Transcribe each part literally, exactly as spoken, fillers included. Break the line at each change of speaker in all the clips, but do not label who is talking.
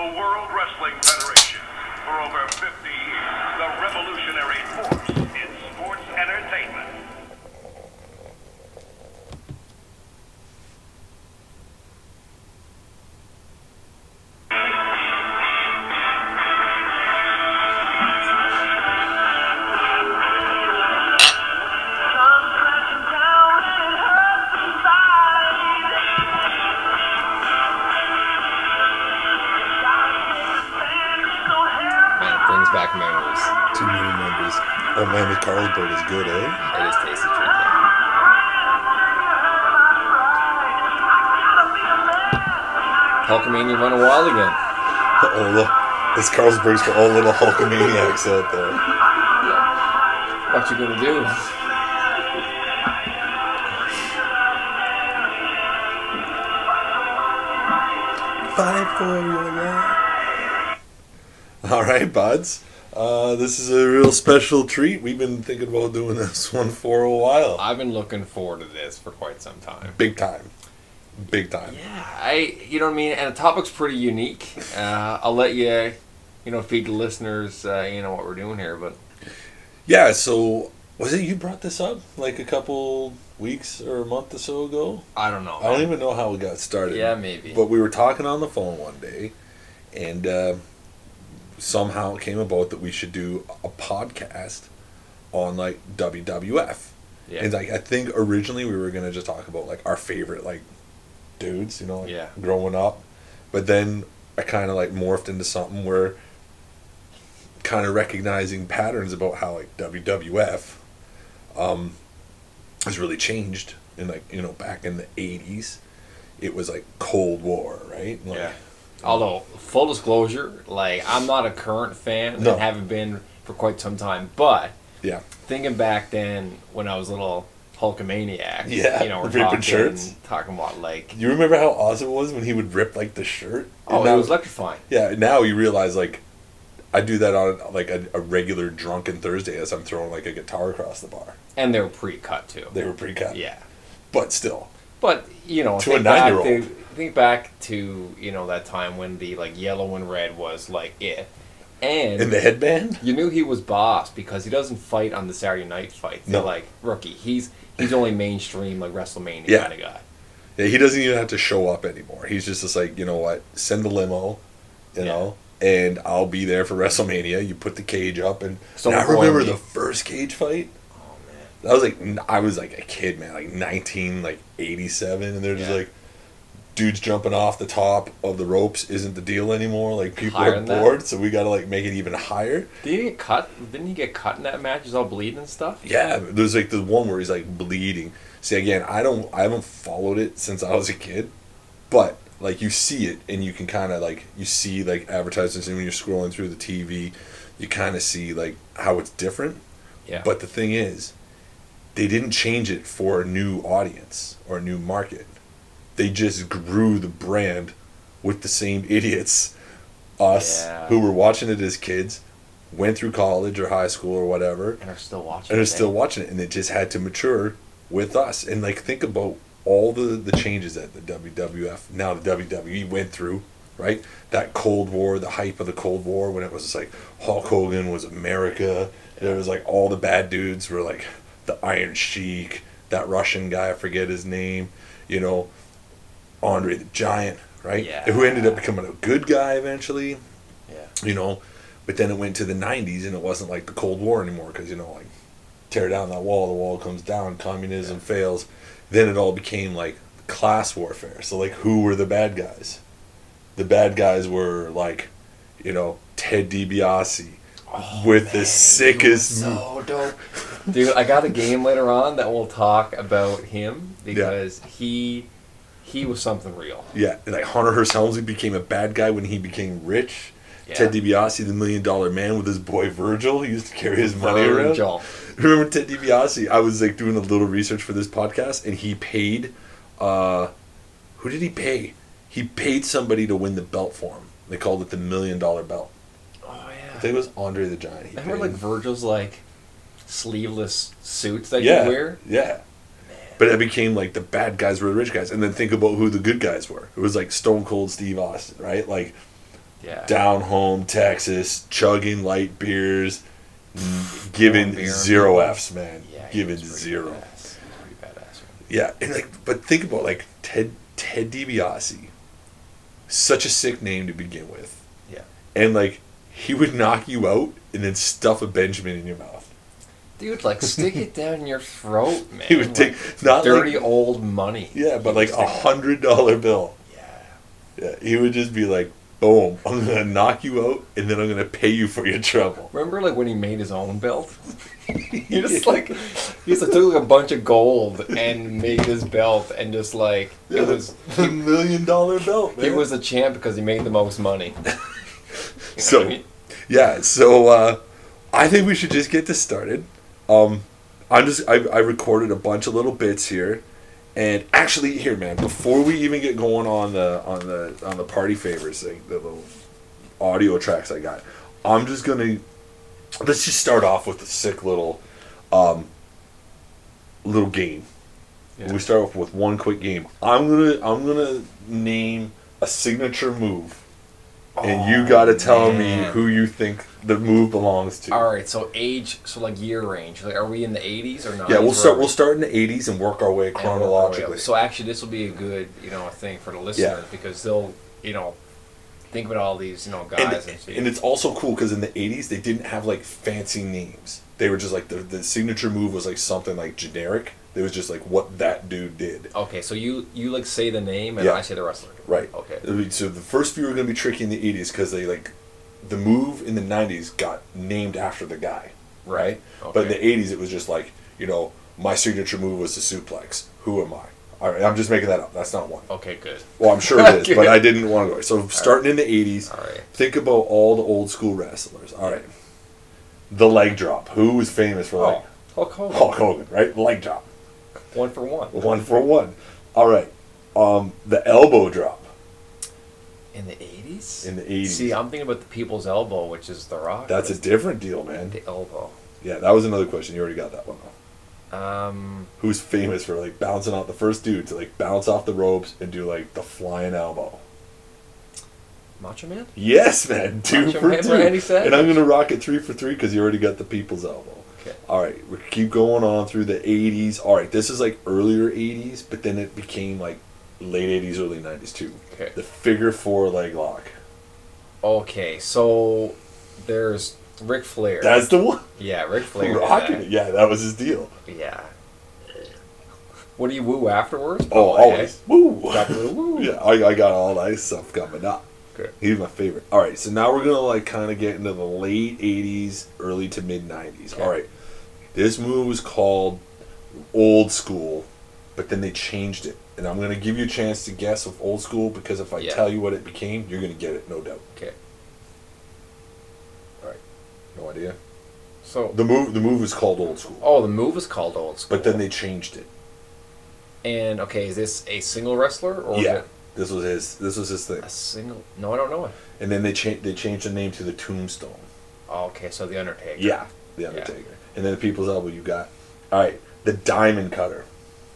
the World Wrestling Federation. For over fifty years, the revolutionary force in sports entertainment.
Back memories.
Too many memories. Oh man, the Carlsberg is good, eh?
It is tasty drink. Hulkamania run wild again.
Oh, look. This Carlsberg's for all little Hulkamaniacs out there.
What you gonna do?
Fight for your life. All right, buds. Uh, this is a real special treat. We've been thinking about doing this one for a while.
I've been looking forward to this for quite some time.
Big time. Big time.
Yeah, I, you know what I mean? And the topic's pretty unique. Uh, I'll let you, you know, feed the listeners, uh, you know, what we're doing here, but...
Yeah, so, was it you brought this up, like, a couple weeks or a month or so ago?
I don't know.
I don't even know how it got started.
Yeah, maybe.
But we were talking on the phone one day, and, uh... somehow it came about that we should do a podcast on like W W F. Yeah. And like I think originally we were gonna just talk about like our favorite like dudes, you know, like
yeah.
growing up. But then I kind of like morphed into something where kind of recognizing patterns about how like W W F um, has really changed. And like, you know, back in the eighties, it was like Cold War, right? Like,
yeah. Although, full disclosure, like, I'm not a current fan
no.
and haven't been for quite some time, but
yeah,
thinking back then when I was a little Hulkamaniac,
yeah,
you know, we're
ripping
talking,
shirts.
talking about, like...
You remember how awesome it was when he would rip, like, the shirt?
Oh,
and
it was electrifying.
Yeah, now you realize, like, I do that on, like, a, a regular drunken Thursday as I'm throwing, like, a guitar across the bar.
And they were pre-cut, too.
They were pre-cut.
Yeah.
But still.
But, you know,
to a nine-year-old.
Think back to, you know, that time when the, like, yellow and red was, like, it. And...
in the headband?
You knew he was boss because he doesn't fight on the Saturday night fights. They're
no.
like, rookie. He's he's only mainstream, like, WrestleMania
yeah.
kind of guy.
Yeah, he doesn't even have to show up anymore. He's just, just like, you know what, send the limo, you yeah. know, and I'll be there for WrestleMania. You put the cage up, and, and I remember the first cage fight.
Oh, man.
That was like, I was like a kid, man, like nineteen, like eighty-seven, and they're just yeah. like, dudes jumping off the top of the ropes isn't the deal anymore. Like, people
higher
are bored, so we gotta, like, make it even higher.
Did he get cut? Didn't he get cut in that match? He's all bleeding and stuff?
Yeah, there's, like, the one where he's, like, bleeding. See, again, I don't, I haven't followed it since I was a kid, but, like, you see it, and you can kind of, like, you see, like, advertisements, and when you're scrolling through the T V, you kind of see, like, how it's different.
Yeah.
But the thing is, they didn't change it for a new audience or a new market. They just grew the brand with the same idiots, us,
yeah.
who were watching it as kids, went through college or high school or whatever.
And are still watching
and
it.
And are still watching it. And it just had to mature with us. And, like, think about all the, the changes that the W W F, now the W W E, went through, right? That Cold War, the hype of the Cold War, when it was just like Hulk Hogan was America. Yeah. There was, like, all the bad dudes were, like, the Iron Sheik, that Russian guy, I forget his name, you know, Andre the Giant, right?
Yeah.
Who ended up becoming a good guy eventually.
Yeah.
You know, but then it went to the nineties and it wasn't like the Cold War anymore because, you know, like, tear down that wall, the wall comes down, communism yeah. fails. Then it all became like class warfare. So, like, who were the bad guys? The bad guys were, like, you know, Ted DiBiase
oh,
with
man,
the sickest.
So dope. Dude, I got a game later on that we'll talk about him because yeah. he. He was something real. Yeah,
like Hunter Hearst Helmsley became a bad guy when he became rich.
Yeah.
Ted DiBiase, the Million Dollar Man, with his boy Virgil, he used to carry his money
Virgil.
around. Remember Ted DiBiase? I was like doing a little research for this podcast, and he paid. Uh, who did he pay? He paid somebody to win the belt for him. They called it the Million Dollar Belt.
Oh yeah.
I think it was Andre the Giant.
He Remember, like Virgil's like sleeveless suits that
yeah,
you wear.
Yeah. But it became like the bad guys were the rich guys. And then think about who the good guys were. It was like Stone Cold Steve Austin, right? Like,
Yeah.
Down home, Texas, chugging light beers, n- giving
Beer.
zero Fs, man.
Yeah, he
giving
was pretty
zero.
Badass. Pretty badass.
Yeah, and like, but think about like Ted Ted DiBiase, such a sick name to begin with,
Yeah.
and like he would knock you out and then stuff a Benjamin in your mouth.
Dude, like stick it down your throat, man.
He would
Like,
take not
dirty
like,
old money.
yeah, but
He
like
would
a
stick it-
hundred dollar bill.
Yeah.
Yeah, he would just be like, boom, I'm gonna knock you out and then I'm gonna pay you for your trouble.
Remember, like when he made his own belt? He just like he just took like a bunch of gold and made this belt, and just like
Yeah,
it was
a million dollar belt, man.
he was a champ because he made the most money. You know
So-
what I mean?
Yeah, so uh, I think we should just get this started. Um, I'm just I, I recorded a bunch of little bits here, and actually here, man, before we even get going on the on the on the party favors, like the little audio tracks I got, I'm just gonna let's just start off with a sick little um, little game.
Yeah.
We start off with one quick game. I'm gonna I'm gonna name a signature move. And you
Oh,
gotta tell me
man.
who you think the move belongs to.
All right, so age, so like year range. Like, are we in the eighties or nineties?
Yeah, we'll
Where
start.
are
We'll
we?
start in the eighties and work our way
And work our way
chronologically.
up. So actually, this will be a good, you know, thing for the listeners because they'll, you know, think about all these, you know,
and,
guys and, shit.
and it's also cool because in the eighties they didn't have like fancy names. They were just like the the signature move was like something like generic. It was just like what that dude did.
Okay, so you you like say the name and
Yeah.
I say the wrestler.
Right.
Okay.
I mean, so the first few are going to be tricky in the eighties because they like the move in the nineties got named after the guy, right? But in
Okay.
the eighties it was just like, you know, my signature move was the suplex. Who am I? All right, I'm just making that up. That's not one.
Okay, good.
Well, I'm sure it is,
Good.
but I didn't want to go. So starting in the eighties,
All right.
think about all the old school wrestlers. All right. The leg drop. Who was famous for leg?
Oh, Hulk Hogan.
Hulk Hogan, right? Leg drop.
One for one.
One for one. All right. Um, the elbow drop
In the eighties?
in the eighties.
See, I'm thinking about the people's elbow, which is The Rock.
That's a different deal, man.
The elbow.
Yeah, that was another question. You already got that one.
Um,
Who's famous for like bouncing out the first dude to like bounce off the ropes and do like the flying elbow?
Macho Man?
Yes, man. Two
Macho
for
Man
two.
Randy Savage.
And I'm gonna rock it three for three because you already got the people's elbow.
Okay.
All right, we keep going on through the eighties. All right, this is like earlier eighties, but then it became like late eighties, early nineties too.
Okay.
The figure four leg lock.
Okay, so there's Ric Flair.
That's the one.
yeah, Ric Flair. did
Rocking
that.
it. Yeah, that was his deal.
Yeah. What do you woo afterwards?
Oh,
Probably,
always. Woo.
Got the woo.
Yeah, I, I got all that stuff coming up.
Okay.
He's my favorite. All right, so now we're gonna like kind of get into the late eighties, early to mid nineties.
Okay.
All right, this move was called Old School, but then they changed it, and I'm gonna give you a chance to guess with Old School because if I
Yeah.
tell you what it became, you're gonna get it, no doubt.
Okay.
All right, no idea.
So,
The move, the move is called Old School,
oh, the move is called Old School.
but then they changed it.
And okay, is this a single wrestler or
Yeah,
is it
this was his. This was his thing,
a single? No, I don't know it.
and then they changed. They changed the name to the Tombstone.
Oh, okay, so the Undertaker.
Yeah, the Undertaker. And then the People's Elbow you got. All right, the Diamond Cutter.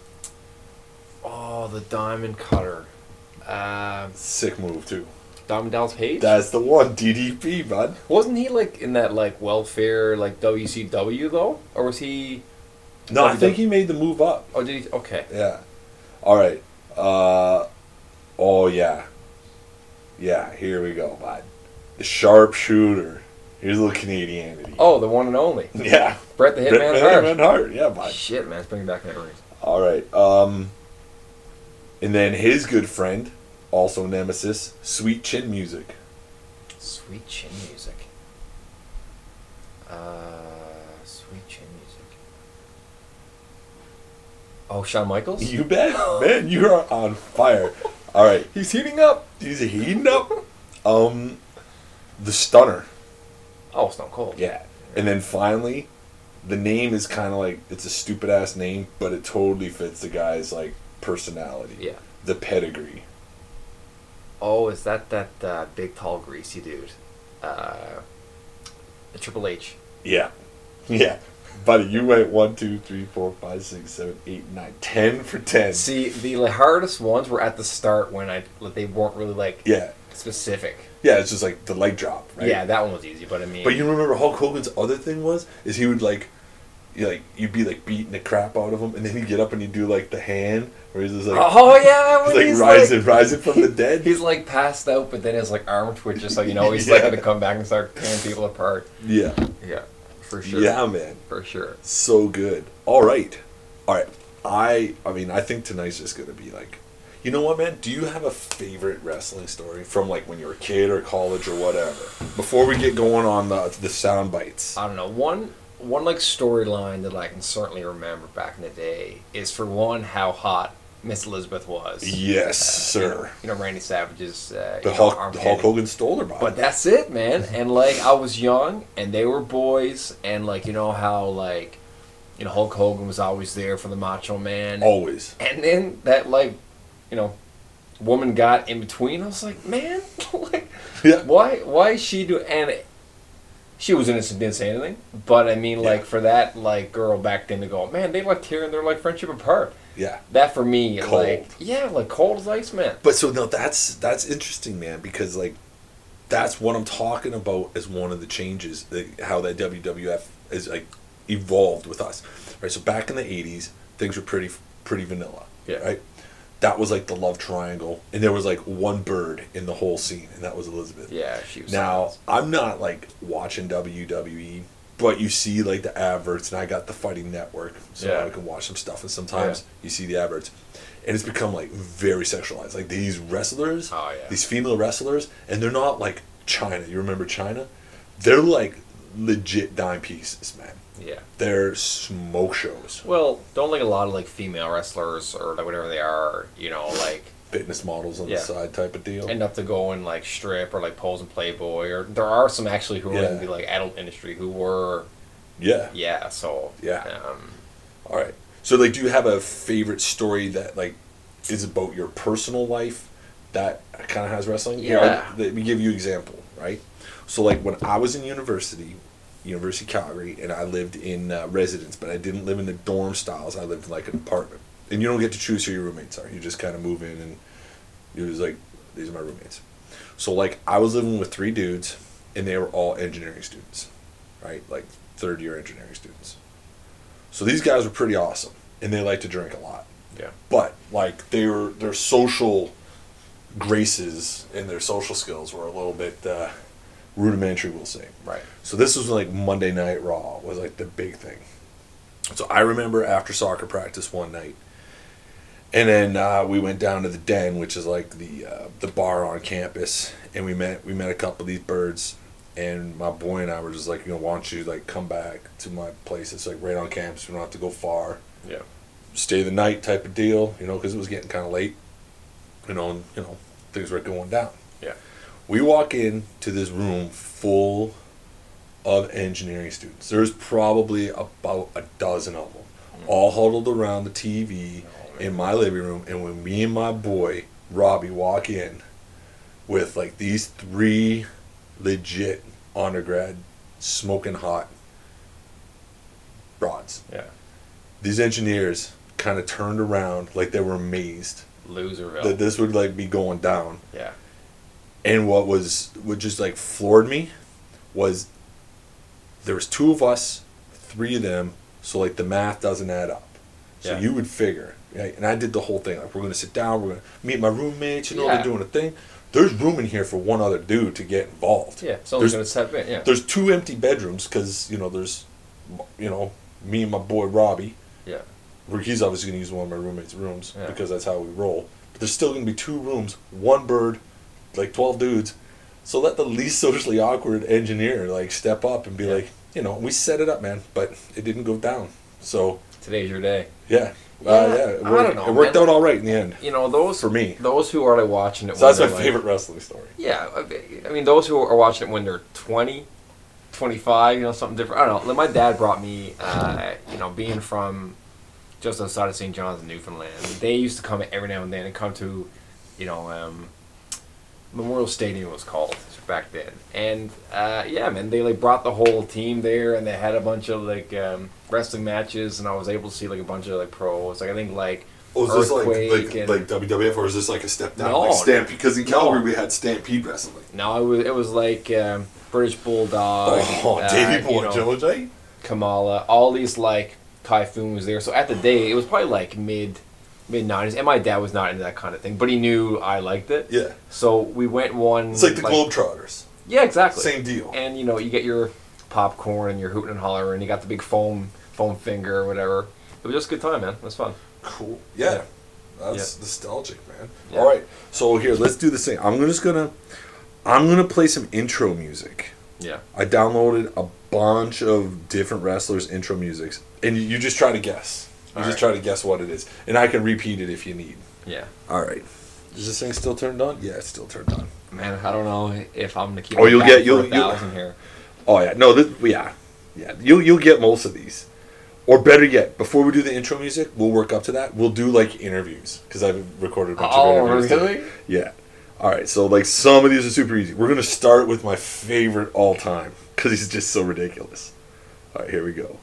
Oh, the Diamond Cutter. Um,
Sick move too.
Diamond Dallas Page.
That's the one, D D P, bud.
Wasn't he like in that like welfare like W C W though, or was he?
No, I
W W
think he made the move up.
Oh, did he? Okay.
Yeah. All right. Uh, oh yeah. Yeah. Here we go, bud. The Sharpshooter. Here's a little Canadianity.
Oh, the one and only.
Yeah.
Bret the Hitman
Bret
Hart.
Hitman Hart. Yeah, bud.
Shit, man, it's bringing back memories.
All right. Um, and then his good friend, also Nemesis, Sweet Chin Music.
Sweet chin music. Uh, sweet chin music. Oh, Shawn Michaels.
You bet, man. You are on fire. All right.
He's heating up.
He's heating up. Um, the Stunner.
Oh, Stone Cold.
Yeah. And then finally, the name is kind of like, it's a stupid ass name, but it totally fits the guy's like personality.
Yeah.
The Pedigree.
Oh, is that that uh, big, tall, greasy dude? Uh, the Triple H.
Yeah. Yeah. Buddy, you went one, two, three, four, five, six, seven, eight, nine, ten for ten.
See, the like, hardest ones were at the start when I like, they weren't really like
Yeah.
specific.
Yeah, it's just like the leg drop, right?
Yeah, that one was easy, but I mean.
But you remember Hulk Hogan's other thing was is he would like, you like you'd be like beating the crap out of him, and then he'd get up and he'd do like the hand where he's just like,
oh yeah,
he's
when
like
he's
rising,
like,
rising from the dead.
he's like passed out, but then his like arm twitches, so you know he's like
Yeah.
gonna come back and start tearing people apart.
Yeah,
Yeah, for sure.
yeah, man,
for sure.
so good. All right, all right. I, I mean, I think tonight's just gonna be like, you know what, man? Do you have a favorite wrestling story from like when you were a kid or college or whatever? Before we get going on the the sound bites.
I don't know. One one like storyline that I can certainly remember back in the day is for one how hot Miss Elizabeth was.
Yes,
Uh, you know-
sir.
You know, Randy Savage's uh,
The
you know,
Hulk,
arm
the Hulk
candy.
Hogan stole her body.
But that's it, man. And like I was young, and they were boys, and like you know how like you know Hulk Hogan was always there for the Macho Man,
Always.
and then that like you know woman got in between. I was like, man, like
Yeah.
why why is she do and it, she was innocent, didn't say anything. But I mean, like
Yeah.
for that like girl back then to go, man, they like tearing their like friendship apart.
Yeah.
That for me,
Cold.
like yeah, like cold as ice, man.
But so no, that's that's interesting, man, because like that's what I'm talking about as one of the changes that how that W W F is like evolved with us, right? So back in the eighties, things were pretty pretty vanilla,
Yeah.
right? That was like the love triangle, and there was like one bird in the whole scene, and that was Elizabeth.
Yeah, she was.
Now I'm not like watching W W E, but you see like the adverts, and I got the Fighting Network, so
Yeah.
I can watch some stuff. And sometimes
Yeah.
you see the adverts, and it's become like very sexualized. Like these wrestlers,
Oh, yeah.
these female wrestlers, and they're not like China. You remember China? They're like legit dime pieces, man.
yeah.
They're smoke shows,
Well, don't like a lot of like female wrestlers or like whatever they are, you know, like
fitness models on
Yeah.
the side type of deal.
end up to go and like strip or like pose in Playboy, or there are some actually who are
Yeah.
in the like adult industry who were
yeah.
yeah. So
Yeah.
um,
All right. So, like, do you have a favorite story that, like, is about your personal life that kind of has wrestling? Here,
Yeah.
I'll- let me give you an example, right? So, like, when I was in university, University of Calgary, and I lived in uh, residence, but I didn't live in the dorm styles. I lived in, like, an apartment. And you don't get to choose who your roommates are. You just kind of move in, and you're just like, these are my roommates. So, like, I was living with three dudes, and they were all engineering students, right? Like, third-year engineering students. So these guys were pretty awesome, and they like to drink a lot.
yeah.
But like they were, their social graces and their social skills were a little bit uh, rudimentary, we'll say.
Right.
So this was like Monday Night Raw was like the big thing. So I remember after soccer practice one night, and then uh, we went down to the Den, which is like the uh, the bar on campus, and we met we met a couple of these birds. And my boy and I were just like, you know, why don't you like come back to my place? It's like right on campus. We don't have to go far.
Yeah.
Stay the night type of deal, you know, because it was getting kind of late. You know, and you know things were going down.
Yeah.
We walk in to this room full of engineering students. There's probably about a dozen of them, all huddled around the T V
Oh, man.
in my living room. And when me and my boy Robbie walk in with like these three legit undergrad smoking hot broads,
Yeah.
these engineers kind of turned around like they were amazed
Loserville.
that this would like be going down.
yeah.
And what was what just like floored me was there was two of us, three of them, so like the math doesn't add up. So
Yeah.
you would figure, right? And I did the whole thing. Like we're gonna sit down, we're gonna meet my roommates, you know,
Yeah.
they're doing a thing. There's room in here for one other dude to get involved.
Yeah. Someone's
There's-
gonna step in. Yeah.
There's two empty bedrooms because you know there's, you know, me and my boy Robbie.
Yeah.
Where he's obviously gonna use one of my roommates' rooms
Yeah.
because that's how we roll. But there's still gonna be two rooms, one bird, like twelve dudes. So let the least socially awkward engineer like step up and be
Yeah.
like, you know, we set it up, man, but it didn't go down. So
Today's your day.
yeah,
Yeah,
uh, yeah, it
I
worked,
don't know,
it worked
man.
out all right in the end.
You know those
For me.
Those who are like watching it.
So that's my
when they're, like-
favorite wrestling story.
Yeah, I mean, those who are watching it when they're twenty, twenty-five, you know, something different. I don't know. Like, my dad brought me, uh, you know, being from just outside of Saint John's in Newfoundland, they used to come every now and then and come to, you know, um, Memorial Stadium was called back then, and uh, yeah, man, they like brought the whole team there, and they had a bunch of like um, wrestling matches, and I was able to see like a bunch of like pros. Like I think like
Oh, is this like
Earthquake
like,
and-
like W W F, or is this like a step down?
No,
like Stampede? Because in
no.
Calgary we had Stampede Wrestling.
no, it was it was like um, British Bulldog,
Oh,
uh,
Davey Boy
you know,
Joe J.
Kamala, all these like Typhoon was there. So at the day, it was probably like mid mid nineties, and my dad was not into that kind of thing, but he knew I liked it.
Yeah,
So we went one.
it's like the Globetrotters.
Yeah, exactly.
Same deal.
And you know, you get your popcorn and your hooting and hollering, and you got the big foam foam finger or whatever. It was just a good time, man. It was fun.
Cool. Yeah.
Yeah.
That's nostalgic, man.
Yeah.
All right. So here, let's do this thing. I'm just gonna, I'm gonna play some intro music.
Yeah.
I downloaded a bunch of different wrestlers' intro musics, and you, you just try to guess. You
All
just
right.
try to guess what it is, and I can repeat it if you need.
Yeah.
All right. Is this thing still turned on? Yeah, it's still turned on.
Man, I don't know if I'm gonna keep.
Oh,
it
you'll
back
get-
for
you'll-
a
you'll-
thousand here.
Oh yeah, no, this, yeah, yeah. You'll you'll get most of these, or better yet, before we do the intro music, we'll work up to that. We'll do like interviews because I've recorded a bunch
Oh,
of interviews. too.
really?
Yeah. All right, so like some of these are super easy. We're gonna start with my favorite all time because he's just so ridiculous. All right, here we go.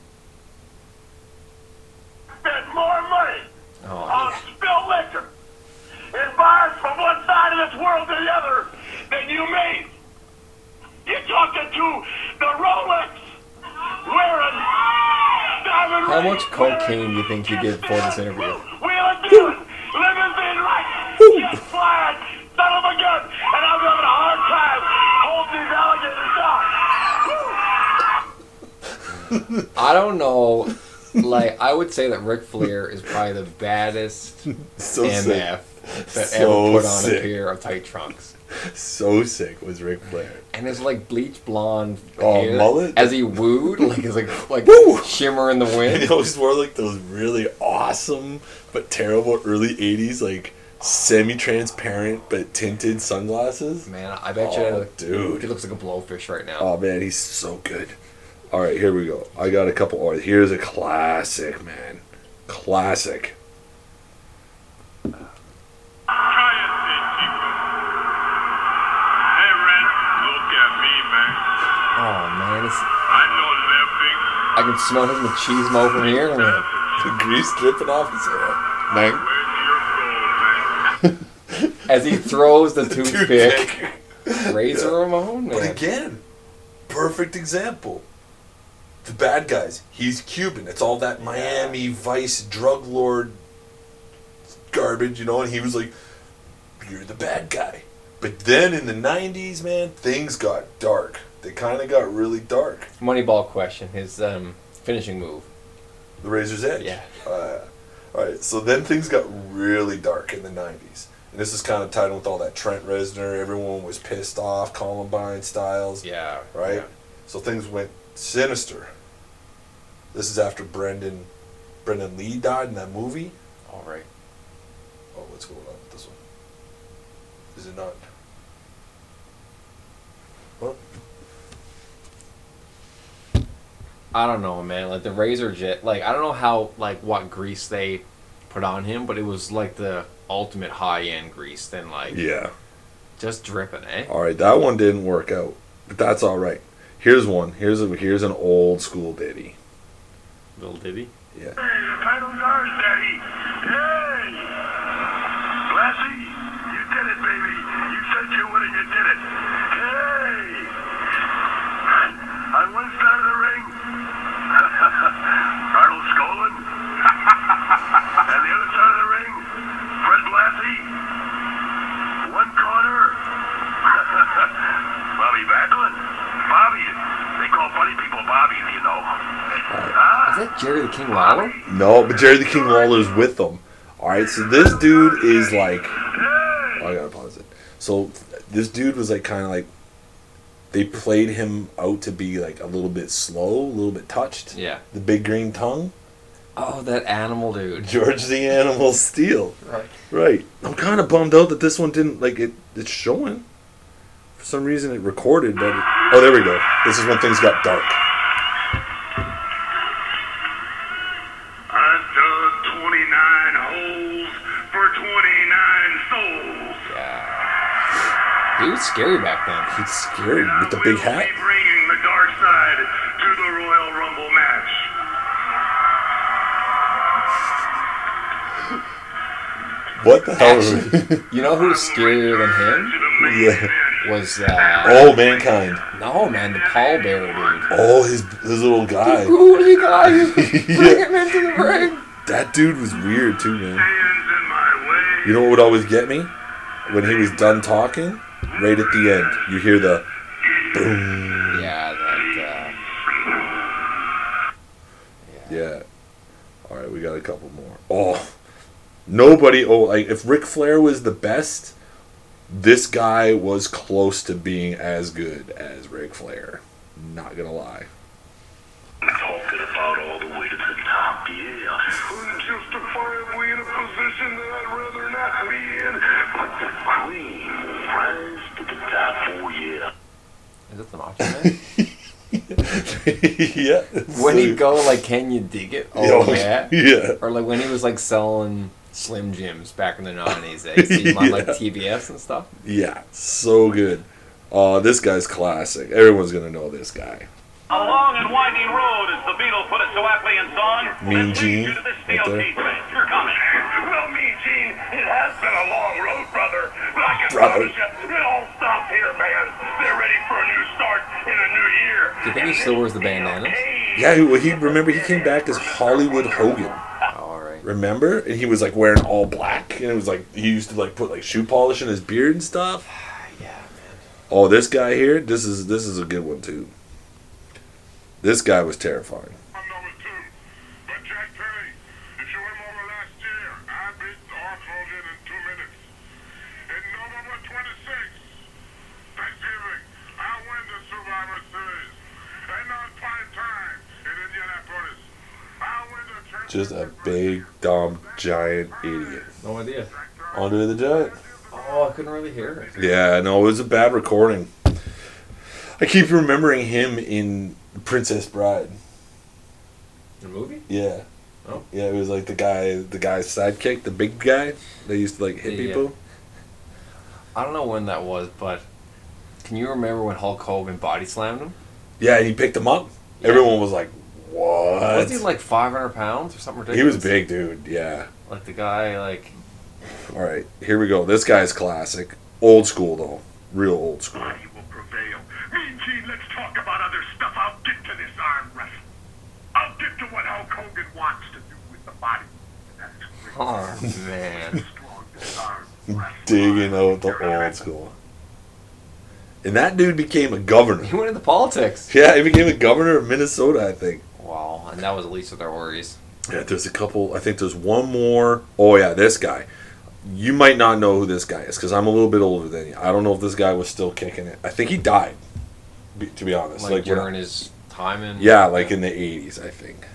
Spend more money
Oh,
on
yeah.
spilled liquor in bars from one side of this world to the other than you made. You're talking to the Rolex wearing diamond
How
ring
much cocaine do you think you did for this interview?
Wheeling dealing, limousine right, jet flying, son of a gun, and I'm having a hard time holding these alligators down.
I don't know. Like, I would say that Ric Flair is probably the baddest
So
M
sick.
F that
So
ever put on
sick.
a pair of tight trunks.
So sick was Ric Flair.
And his like bleach blonde
Oh,
hair
mullet?
as he wooed, like his like like
Woo!
shimmer in the
And
wind.
he always wore like those really awesome but terrible early eighties like semi-transparent but tinted sunglasses.
Man, I bet
Oh,
you,
dude.
he looks like a blowfish right now.
Oh man, he's so good. All right, here we go. I got a couple. All right, here's a classic, man. Classic.
Try it, Chico. Hey, Ren, look at me, man.
Oh man, it's,
I know living.
I can smell his machismo from here. I mean,
The grease dripping off his head. Man.
Where's your gold, man?
as he throws the toothpick,
Toothpick.
Razor Ramon,
But
man.
again, perfect example. The bad guys. He's Cuban. It's all that Miami Vice drug lord garbage, you know, and he was like, you're the bad guy. But then in the nineties, man, things got dark. They kind of got really dark.
Moneyball question, his um, finishing move.
The Razor's Edge.
Yeah.
Uh, all right, so then things got really dark in the nineties. And this is kind of tied in with all that Trent Reznor. Everyone was pissed off, Columbine Styles.
Yeah.
Right?
Yeah.
So things went sinister. This is after Brendan Brendan Lee died in that movie.
All right.
Oh, what's going on with this one? Is it not? What?
I don't know, man. Like the Razor Jet, like I don't know how, like what grease they put on him, but it was like the ultimate high end grease. Then like
Yeah.
just dripping, eh?
All right, that one didn't work out, but that's all right. Here's one. Here's a here's an old school ditty.
Little Diddy.
Yeah.
Hey, the title's ours, Daddy. Hey! Lassie, you did it, baby. You said you would and you did it. Hey! On one side of the ring, Arnold Skolin. And the other side of the ring, Fred Blassie. One corner, Bobby Backlund. Bobby. They call funny people Bobbies, you know.
Is that Jerry the King Lawler?
No, but Jerry the King Lawler's with them. All right, so this dude is like, oh, I gotta pause it. So this dude was like kind of like, they played him out to be like a little bit slow, a little bit touched.
Yeah.
The big green tongue.
Oh, that animal dude.
George the Animal Steel.
Right.
Right. I'm kind of bummed out that this one didn't, like, it. It's showing. For some reason it recorded, but... It, oh, there we go. This is when things got dark.
I dug twenty-nine holes for twenty-nine souls.
Yeah. He was scary back then.
He's scary with the big hat.
We will be bringing the dark side to the Royal Rumble match.
What the hell?
Actually, you know who's scarier than him?
Yeah.
Was uh
Oh, Mankind.
no man, the pallbearer dude.
Oh, his his little guy.
Booty guy, bring
Yeah.
him into the ring.
That dude was weird too, man.
Stands in my way.
You know what would always get me? When he was done talking, right at the end, you hear the boom.
Yeah, that. Uh,
Yeah. All right, we got a couple more. Oh, nobody. Oh, like if Ric Flair was the best, this guy was close to being as good as Ric Flair. Not gonna lie.
Talking about all the way to the top, yeah. Justifiably in a position that I'd rather not be in. But the queen will rise to the top, oh yeah.
Is it the Macho Man?
Yeah.
When he'd go like, "Can you dig it?" Oh yeah.
Yeah.
Or like when he was like selling Slim Jims back in the nineties. They see him on like
Yeah.
T B S and stuff.
Yeah. So good. Uh, this guy's classic. Everyone's gonna know this guy.
A long and winding road, as the Beatles put it so aptly in song.
Mean
that leads
Gene,
you to this
right there.
D L T train. You're coming. Well, Mean Gene, it has been a long road, brother. But I can
Brother.
promise you, it all stops here, man. They're ready for a new start in a new year.
Do you think he still wears the bandanas?
Yeah. He, he remember he came back as Hollywood Hogan.
All right.
Remember? And he was like wearing all black, and it was like he used to like put like shoe polish in his beard and stuff.
Yeah, man.
Oh, this guy here, this is this is a good one too. This guy was terrifying.
I'm number two. But Jack Perry, if you remember last year, I beat Hulk Hogan in two minutes. In November twenty-sixth, Thanksgiving, I win the Survivor Series. And on prime time in Indianapolis, I win the
Just a big, dumb, giant idiot.
No idea.
Andre the Giant.
Oh, I couldn't really hear it.
Yeah, no, it was a bad recording. I keep remembering him in Princess Bride.
The movie?
Yeah.
Oh.
Yeah, it was like the guy, the guy's sidekick, the big guy. They used to like hit
Yeah.
people.
I don't know when that was, but can you remember when Hulk Hogan body slammed him?
Yeah, and he picked him up.
Yeah.
Everyone was like, "What?"
Was he like five hundred pounds or something
He
ridiculous?
was big, dude. Yeah.
Like the guy, like.
All right, here we go. This guy's classic. Old school though, real old school.
I will prevail. Mean Gene, let's talk about other stuff. I'll get to this arm wrestle. I'll get to what Hulk Hogan wants to do with the body. That's
Oh, man.
strongest arm wrestler.
Digging out the old school. And that dude became a governor.
He went into politics.
Yeah, he became a governor of Minnesota, I think.
Wow, and that was the least of their worries.
Yeah, there's a couple. I think there's one more. Oh yeah, this guy. You might not know who this guy is because I'm a little bit older than you. I don't know if this guy was still kicking it. I think he died. Be, to be honest,
Like,
when
during
I-
his time in.
yeah, like in the eighties, I think.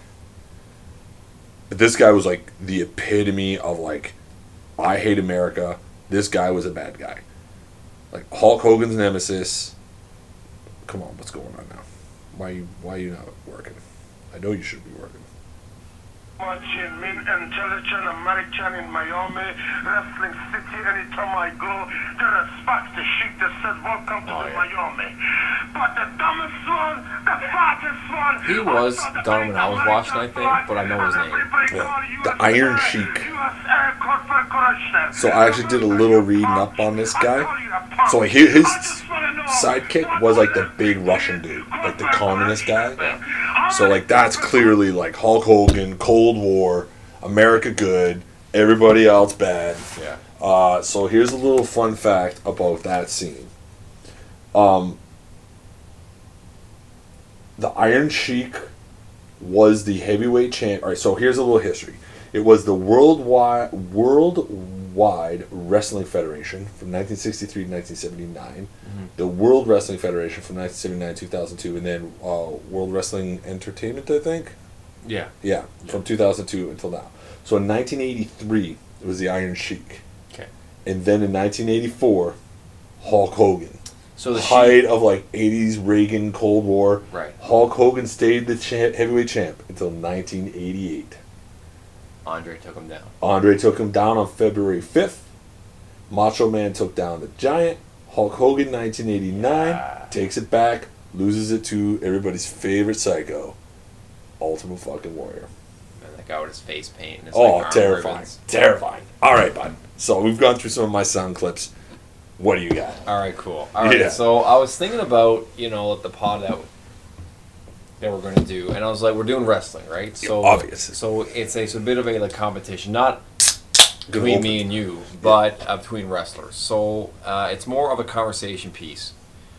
But this guy was like the epitome of like, I hate America. This guy was a bad guy. Like Hulk Hogan's nemesis. Come on, what's going on now? Why you why you not working? I know you should be working.
Much in mean intelligent American in Miami, Wrestling City. Anytime I go, the respect the sheik that says welcome to
Oh,
the
yeah.
Miami. But the dumbest one, the fattest one.
He was dumb when I was watching, I think, but I know his name.
Yeah, the Iron Sheik. So I actually did a little reading up on this guy. So like his, his sidekick was like the big Russian dude, like the communist guy. So like that's clearly like Hulk Hogan, Cold War, America good, everybody else bad.
Yeah.
Uh, so here's a little fun fact about that scene. Um, the Iron Sheik was the heavyweight champ. All right, so here's a little history. It was the worldwide Worldwide Wrestling Federation from nineteen sixty-three to nineteen seventy-nine,
Mm-hmm.
the World Wrestling Federation from nineteen seventy-nine to two thousand two, and then uh, World Wrestling Entertainment, I think.
Yeah.
Yeah, from two thousand two until now. So in nineteen eighty-three, it was the Iron Sheik.
Okay.
And then in nineteen eighty-four, Hulk Hogan.
So the
Height
Sheik,
of like eighties Reagan Cold War.
Right.
Hulk Hogan stayed the champ, heavyweight champ until nineteen eighty-eight.
Andre took him down.
Andre took him down on February fifth. Macho Man took down the Giant. Hulk Hogan, nineteen eighty-nine,
Yeah.
takes it back, loses it to everybody's favorite psycho, Ultimate fucking Warrior.
And that guy with his face paint. And his,
Oh,
like, arm
terrifying.
ribbons.
Terrifying. All right, bud. So we've gone through some of my sound clips. What do you got?
All right, cool. All right,
Yeah.
so I was thinking about, you know, the pod that that we're going to do, and I was like, we're doing wrestling, right? So
obvious.
So it's a, it's a bit of a like competition, not
Good
between
open.
me and you, but uh, between wrestlers. So uh, it's more of a conversation piece.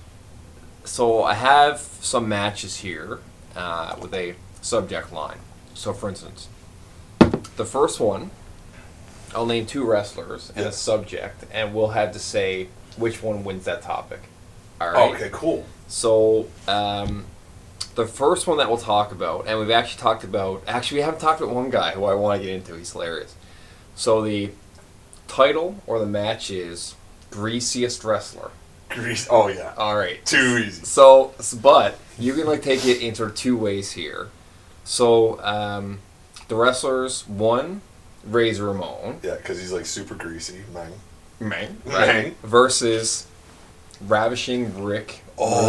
So I have some matches here uh, with a subject line. So for instance, the first one, I'll name two wrestlers and
Yeah.
a subject, and we'll have to say which one wins that topic. All right.
Okay, cool.
So, um, the first one that we'll talk about, and we've actually talked about, actually, we haven't talked about one guy who I want to get into. He's hilarious. So, the title or the match is Greasiest Wrestler.
Grease. Oh, yeah.
All right.
Too easy.
So, s- but you can like take it in sort of two ways here. So, um, the wrestlers, one, Razor Ramon,
Yeah, because he's like super greasy, man.
man,
Right.
versus Ravishing Rick.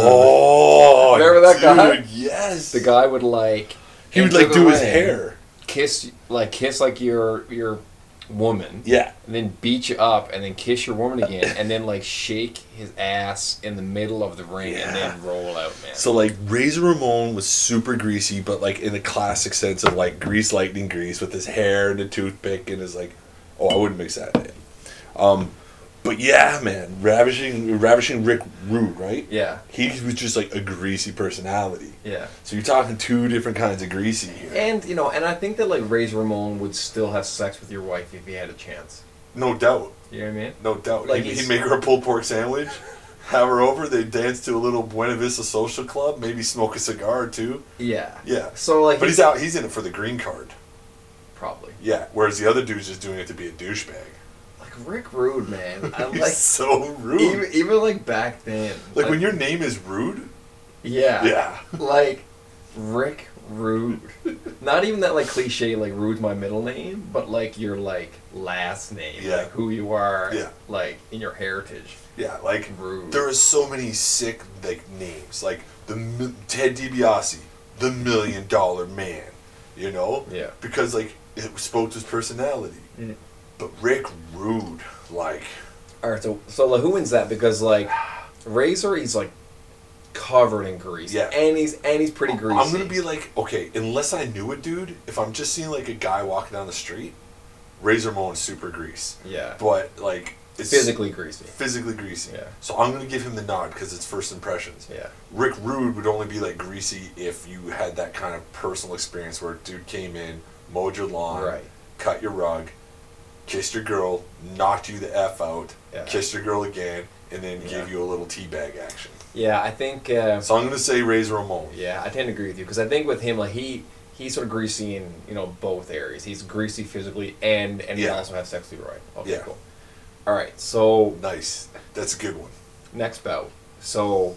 Oh,
Remember that
dude,
guy?
Yes.
The guy would like
He would
enter
like
the
do his
ring,
hair.
kiss like kiss like your your woman,
Yeah.
and then beat you up, and then kiss your woman again, and then like shake his ass in the middle of the ring, and
Yeah.
then roll out, man.
So like Razor Ramon was super greasy, but like in the classic sense of like grease lightning grease with his hair and a toothpick and his like, oh, I wouldn't mix that in. Um, but yeah, man, ravishing, ravishing Rick Rude, right?
yeah,
He was just like a greasy personality.
yeah.
So you're talking two different kinds of greasy here.
And you know, and I think that like Razor Ramon would still have sex with your wife if he had a chance.
No doubt,
You know what I mean?
no doubt.
Like
he'd,
he's-
he'd make her a pulled pork sandwich, have her over, they'd dance to a little Buena Vista Social Club, maybe smoke a cigar or two.
Yeah.
Yeah.
So like,
But he's out. He's in it for the green card.
probably
Yeah. Whereas the other dude's just doing it to be a douchebag.
like Rick Rude, man. I
He's
like
so rude.
even even like back then.
like, when your name is Rude.
yeah
Yeah.
like Rick Rude. Not even that like cliche like Rude's my middle name, but like your like last name,
Yeah.
like who you are,
Yeah.
like in your heritage.
Yeah. Like
Rude.
there are so many sick like names. Like the Mi- Ted DiBiase, the Million Dollar Man. You know.
Yeah.
Because like it spoke to his personality.
Mhm.
But Rick Rude, like.
All right, so so like, who wins that? Because like Razor, he's like covered in grease.
Yeah.
and he's and he's pretty greasy.
I'm gonna be like, okay, unless I knew a dude, if I'm just seeing like a guy walking down the street, Razor Ramon's super grease.
yeah,
But like it's
physically greasy.
physically greasy.
Yeah.
So I'm gonna give him the nod because it's first impressions.
Yeah,
Rick Rude would only be like greasy if you had that kind of personal experience where a dude came in, mowed your lawn,
right.
cut your rug, kissed your girl, knocked you the F out,
Yeah.
kissed your girl again, and then
Yeah.
gave you a little teabag action.
Yeah, I think. Uh,
So I'm gonna say Razor Ramon.
yeah, I tend to agree with you because I think with him, like he he's sort of greasy in you know both areas. He's greasy physically, and and he
Yeah.
also has sex with your wife. Okay,
Yeah.
cool. All right, so
Nice. That's a good one.
next bout. So,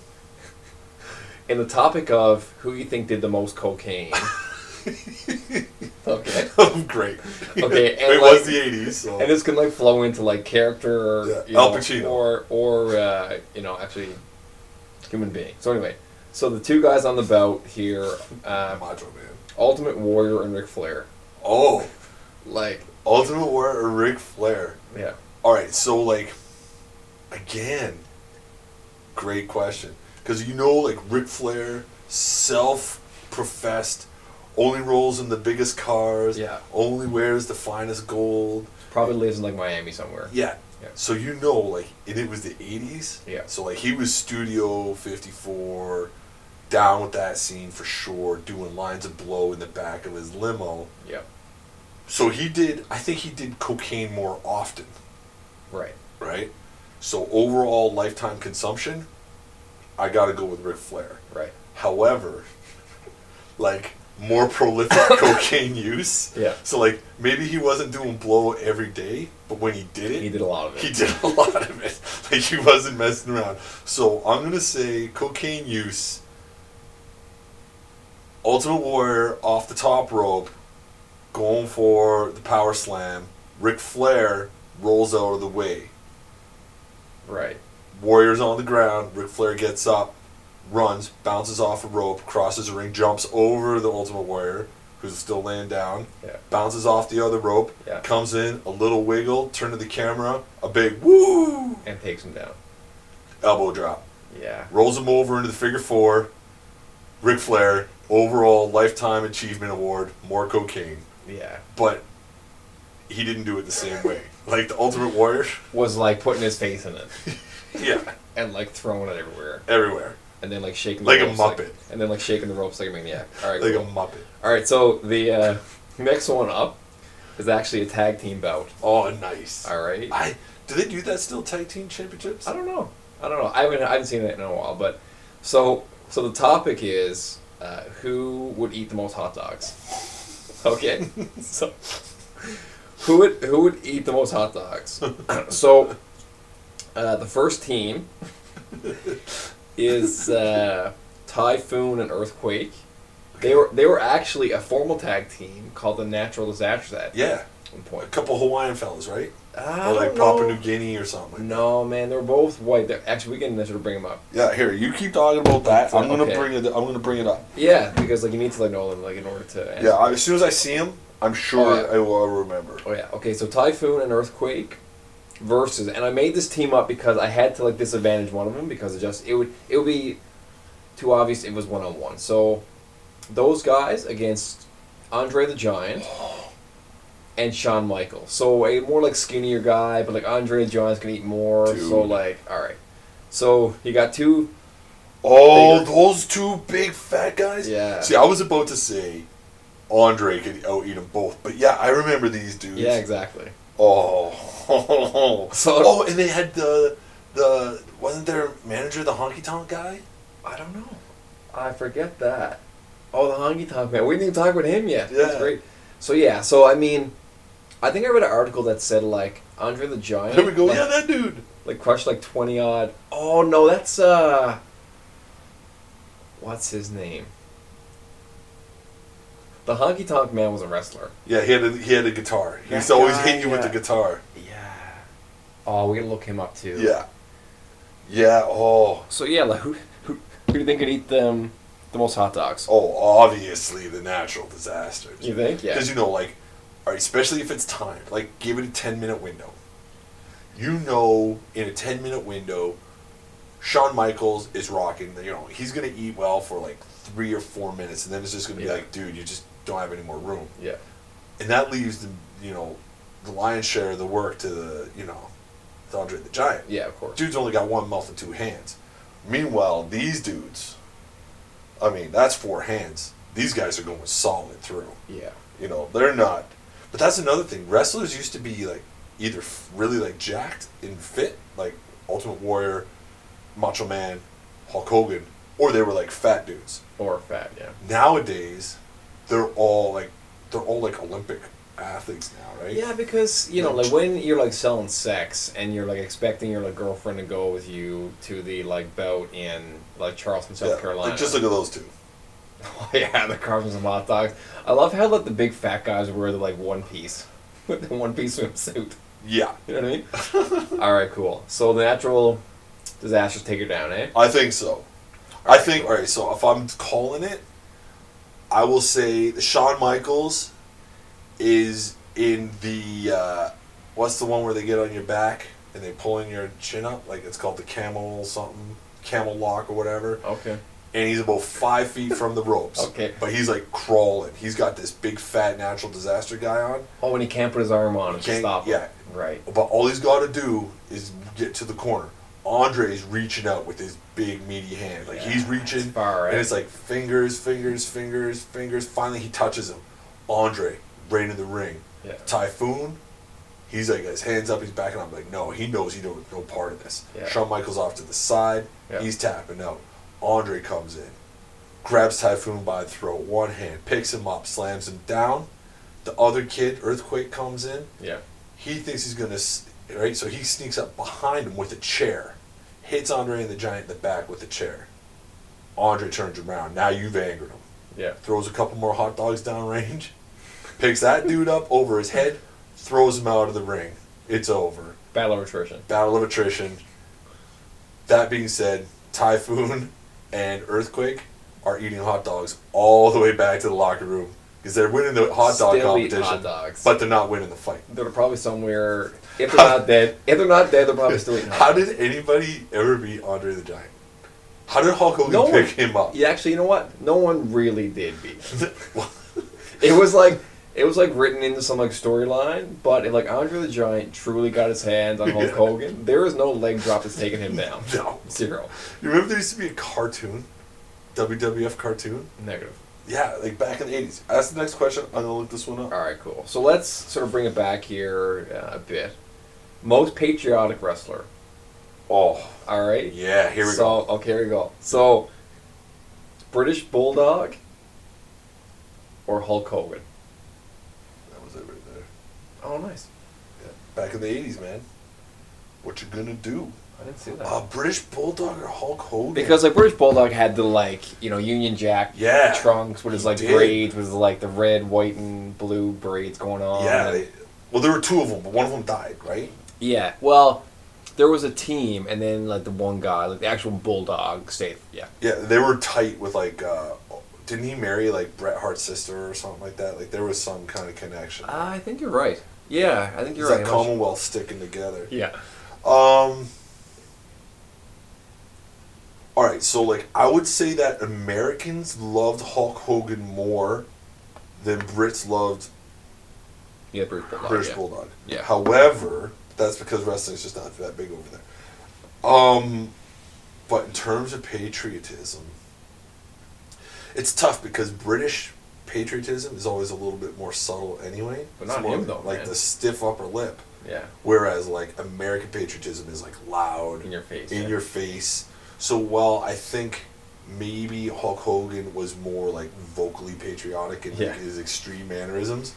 in the topic of who you think did the most cocaine. Okay.
Oh, great.
Okay, and
it
like-
was the eighties. So.
And this can like flow into like character, or,
Yeah,
you
Al
know,
Pacino.
or or uh, you know actually human being. So anyway, so the two guys on the bout here, uh,
Macho Man.
Ultimate Warrior and Ric Flair.
Oh,
Like
Ultimate Warrior or Ric Flair?
yeah,
All right, so like, again, great question. Because you know, like Ric Flair, self-professed, only rolls in the biggest cars.
Yeah.
Only wears the finest gold.
probably lives in like Miami somewhere.
Yeah.
Yeah.
So you know, like, and it was the eighties.
Yeah.
So like he was Studio fifty-four, down with that scene for sure, doing lines of blow in the back of his limo.
Yeah,
So he did. I think he did cocaine more often.
right.
Right? So overall lifetime consumption, I gotta go with Ric Flair.
Right.
However, like more prolific cocaine use.
Yeah.
So like maybe he wasn't doing blow every day, but when he did it,
He did a lot of it.
he did a lot of it. Like he wasn't messing around. So I'm gonna say cocaine use. Ultimate Warrior off the top rope, going for the power slam. Ric Flair rolls out of the way.
Right.
Warrior's on the ground. Ric Flair gets up, runs, bounces off a rope, crosses the ring, jumps over the Ultimate Warrior, who's still laying down,
Yeah.
bounces off the other rope,
Yeah.
comes in, a little wiggle, turn to the camera, a big woo,
And takes him down.
elbow drop.
Yeah.
Rolls him over into the figure four. Ric Flair, overall Lifetime Achievement Award, more cocaine.
Yeah.
But he didn't do it the same way. Like the Ultimate Warrior,
Was like putting his face in it
yeah,
and like throwing it everywhere.
everywhere.
And then like shaking the
Like a
ropes.
Muppet.
and then like shaking the ropes like a maniac. Alright,
Like
cool.
a Muppet.
Alright, so the uh, next one up is actually a tag team bout.
Oh, nice.
Alright?
I do they do that still? Tag team championships?
I don't know. I don't know. I haven't I haven't seen it in a while, but so so the topic is uh, who would eat the most hot dogs? Okay. so who would who would eat the most hot dogs? so uh, the first team is uh, Typhoon and Earthquake. They were they were actually a formal tag team called the Natural Disasters at
Yeah,
one
a
point.
couple Hawaiian fellas, right?
I
Or like
don't
Papua
know.
New Guinea or something. Like
No, man, they're both white. They're, actually, we can sort of bring them up.
that. Yeah, here you keep talking about that. I'm gonna
Okay.
bring it. I'm gonna bring it up.
Yeah, because like you need to like know them like in order to. Answer.
Yeah, I, as soon as I see him, I'm sure
Oh, yeah.
I will remember.
Oh yeah. Okay, so Typhoon and Earthquake versus, and I made this team up because I had to like disadvantage one of them because it just it would it would be too obvious. It was one on one. So those guys against Andre the Giant and Shawn Michaels. So a more like skinnier guy, but like Andre the Giant's gonna eat more.
Dude.
So like, all right. So you got two.
Oh,
Bigger.
those two big fat guys.
Yeah.
See, I was about to say Andre could out eat them both, but yeah, I remember these dudes.
Yeah, exactly.
Oh.
So-
oh, and they had the the wasn't their manager the honky tonk guy?
I don't know. I forget that. Oh, the honky tonk man. We didn't even talk about him yet.
Yeah.
That's great. So yeah, so I mean, I think I read an article that said like Andre the Giant.
There we go.
Like,
Yeah, that dude.
like crushed like twenty odd. Oh no, that's uh. What's his name? The honky tonk man was a wrestler.
Yeah, he had a, he had a guitar. He
That
used to always
guy,
hit you with
yeah.
the guitar.
Yeah. Oh, we gotta look him up too.
Yeah. Yeah. Oh.
So yeah, like who who who do you think could eat them the most hot dogs?
Oh, obviously the natural disasters.
You think? Yeah.
Because you know, like, all right, especially if it's timed, like, give it a ten minute window. You know, in a ten minute window, Shawn Michaels is rocking. You know, he's gonna eat well for like three or four minutes, and then it's just gonna be
Yeah.
like, dude, you just don't have any more room.
Yeah.
And that leaves the you know the lion's share of the work to the you know to Andre the Giant.
Yeah, of course.
Dude's only got one mouth and two hands. Meanwhile, these dudes, I mean, that's four hands. These guys are going solid through.
Yeah.
You know, they're not. But that's another thing. Wrestlers used to be like either f- really like jacked and fit, like Ultimate Warrior, Macho Man, Hulk Hogan, or they were like fat dudes.
Or fat, yeah.
Nowadays, they're all like they're all like Olympic athletes now, right?
Yeah, because you know, like when you're like selling sex and you're like expecting your like girlfriend to go with you to the like bout in like Charleston, South
Yeah,
Carolina.
like, just look at those two.
yeah, the cars and some hot dogs. I love how like the big fat guys wear the like one piece with the one piece swimsuit.
Yeah,
You know what I mean? All right, cool. So the natural disasters take her down, eh?
I think so. I
Alright,
think
cool.
all right. So if I'm calling it, I will say the Shawn Michaels is in the uh, what's the one where they get on your back and they pull in your chin up, like it's called the camel something, camel lock or whatever.
Okay.
And he's about five feet from the ropes.
Okay.
But he's like crawling. He's got this big fat natural disaster guy on.
Oh, when he can't put his arm on it to
Can't-
stop him.
yeah.
Right.
But all he's got to do is get to the corner. Andre's reaching out with his big meaty hand. Like
Yeah,
he's reaching,
it's far, right?
and it's like fingers, fingers, fingers, fingers. Finally, he touches him. Andre, right in the ring.
Yeah.
Typhoon, he's like his hands up, he's backing up. Like no, he knows he don't no part of this.
Yeah.
Shawn Michaels off to the side.
Yeah.
He's tapping out. Andre comes in, grabs Typhoon by the throat, one hand, picks him up, slams him down. The other kid, Earthquake, comes in.
Yeah.
He thinks he's gonna, s- right? So he sneaks up behind him with a chair, hits Andre the Giant in the back with a chair. Andre turns around. Now you've angered him.
Yeah.
Throws a couple more hot dogs down range, picks that dude up over his head, throws him out of the ring. It's over.
Battle of attrition.
Battle of attrition. That being said, Typhoon and Earthquake are eating hot dogs all the way back to the locker room because they're winning the hot dog
Still eat
competition,
hot dogs.
but they're not winning the fight.
They're probably somewhere. If they're not dead, if they're not dead, they're probably still eating hot
How
dogs.
did anybody ever beat Andre the Giant? How did Hulk Hogan
No one-
pick him up?
Yeah, actually, you know what? No one really did beat him. It was like it was like written into some like storyline, but if like Andre the Giant truly got his hands on Hulk
Yeah.
Hogan, there is no leg drop that's taking him down.
No.
Zero.
You remember there used to be a cartoon? W W F cartoon?
Negative.
Yeah, like back in the eighties. Ask the next question. I'm going to look this one up.
All right, cool. So let's sort of bring it back here uh, a bit. Most patriotic wrestler.
Oh,
All right.
yeah, here we
so,
go.
Okay, here we go. So, British Bulldog or Hulk Hogan?
That was it right there.
Oh, nice.
Yeah. Back in the eighties, man. What you gonna do?
I didn't see that.
A British Bulldog or Hulk Hogan?
Because like British Bulldog had the like you know Union Jack
Yeah,
trunks with his
he
like
did.
braids with like the red, white, and blue braids going on.
Yeah,
and-
they, well, there were two of them, but one of them died, right?
yeah. Well, there was a team, and then like the one guy, like the actual Bulldog, stayed. Yeah.
Yeah, they were tight with like. Uh, didn't he marry like Bret Hart's sister or something like that? Like there was some kind of connection.
I think you're right. Yeah, I think you're
It's
right.
that Commonwealth sticking together.
Yeah.
Um. All right, so like I would say that Americans loved Hulk Hogan more than Brits loved
Yeah, British Bulldog.
British
yeah.
Bulldog.
Yeah.
However, that's because wrestling's just not that big over there. Um, but in terms of patriotism, it's tough because British patriotism is always a little bit more subtle anyway.
But
It's
not
more
him, though,
like
man.
the stiff upper lip.
Yeah.
Whereas like American patriotism is like loud,
In your face.
in
yeah.
your face. So while I think maybe Hulk Hogan was more like vocally patriotic in
Yeah.
his extreme mannerisms,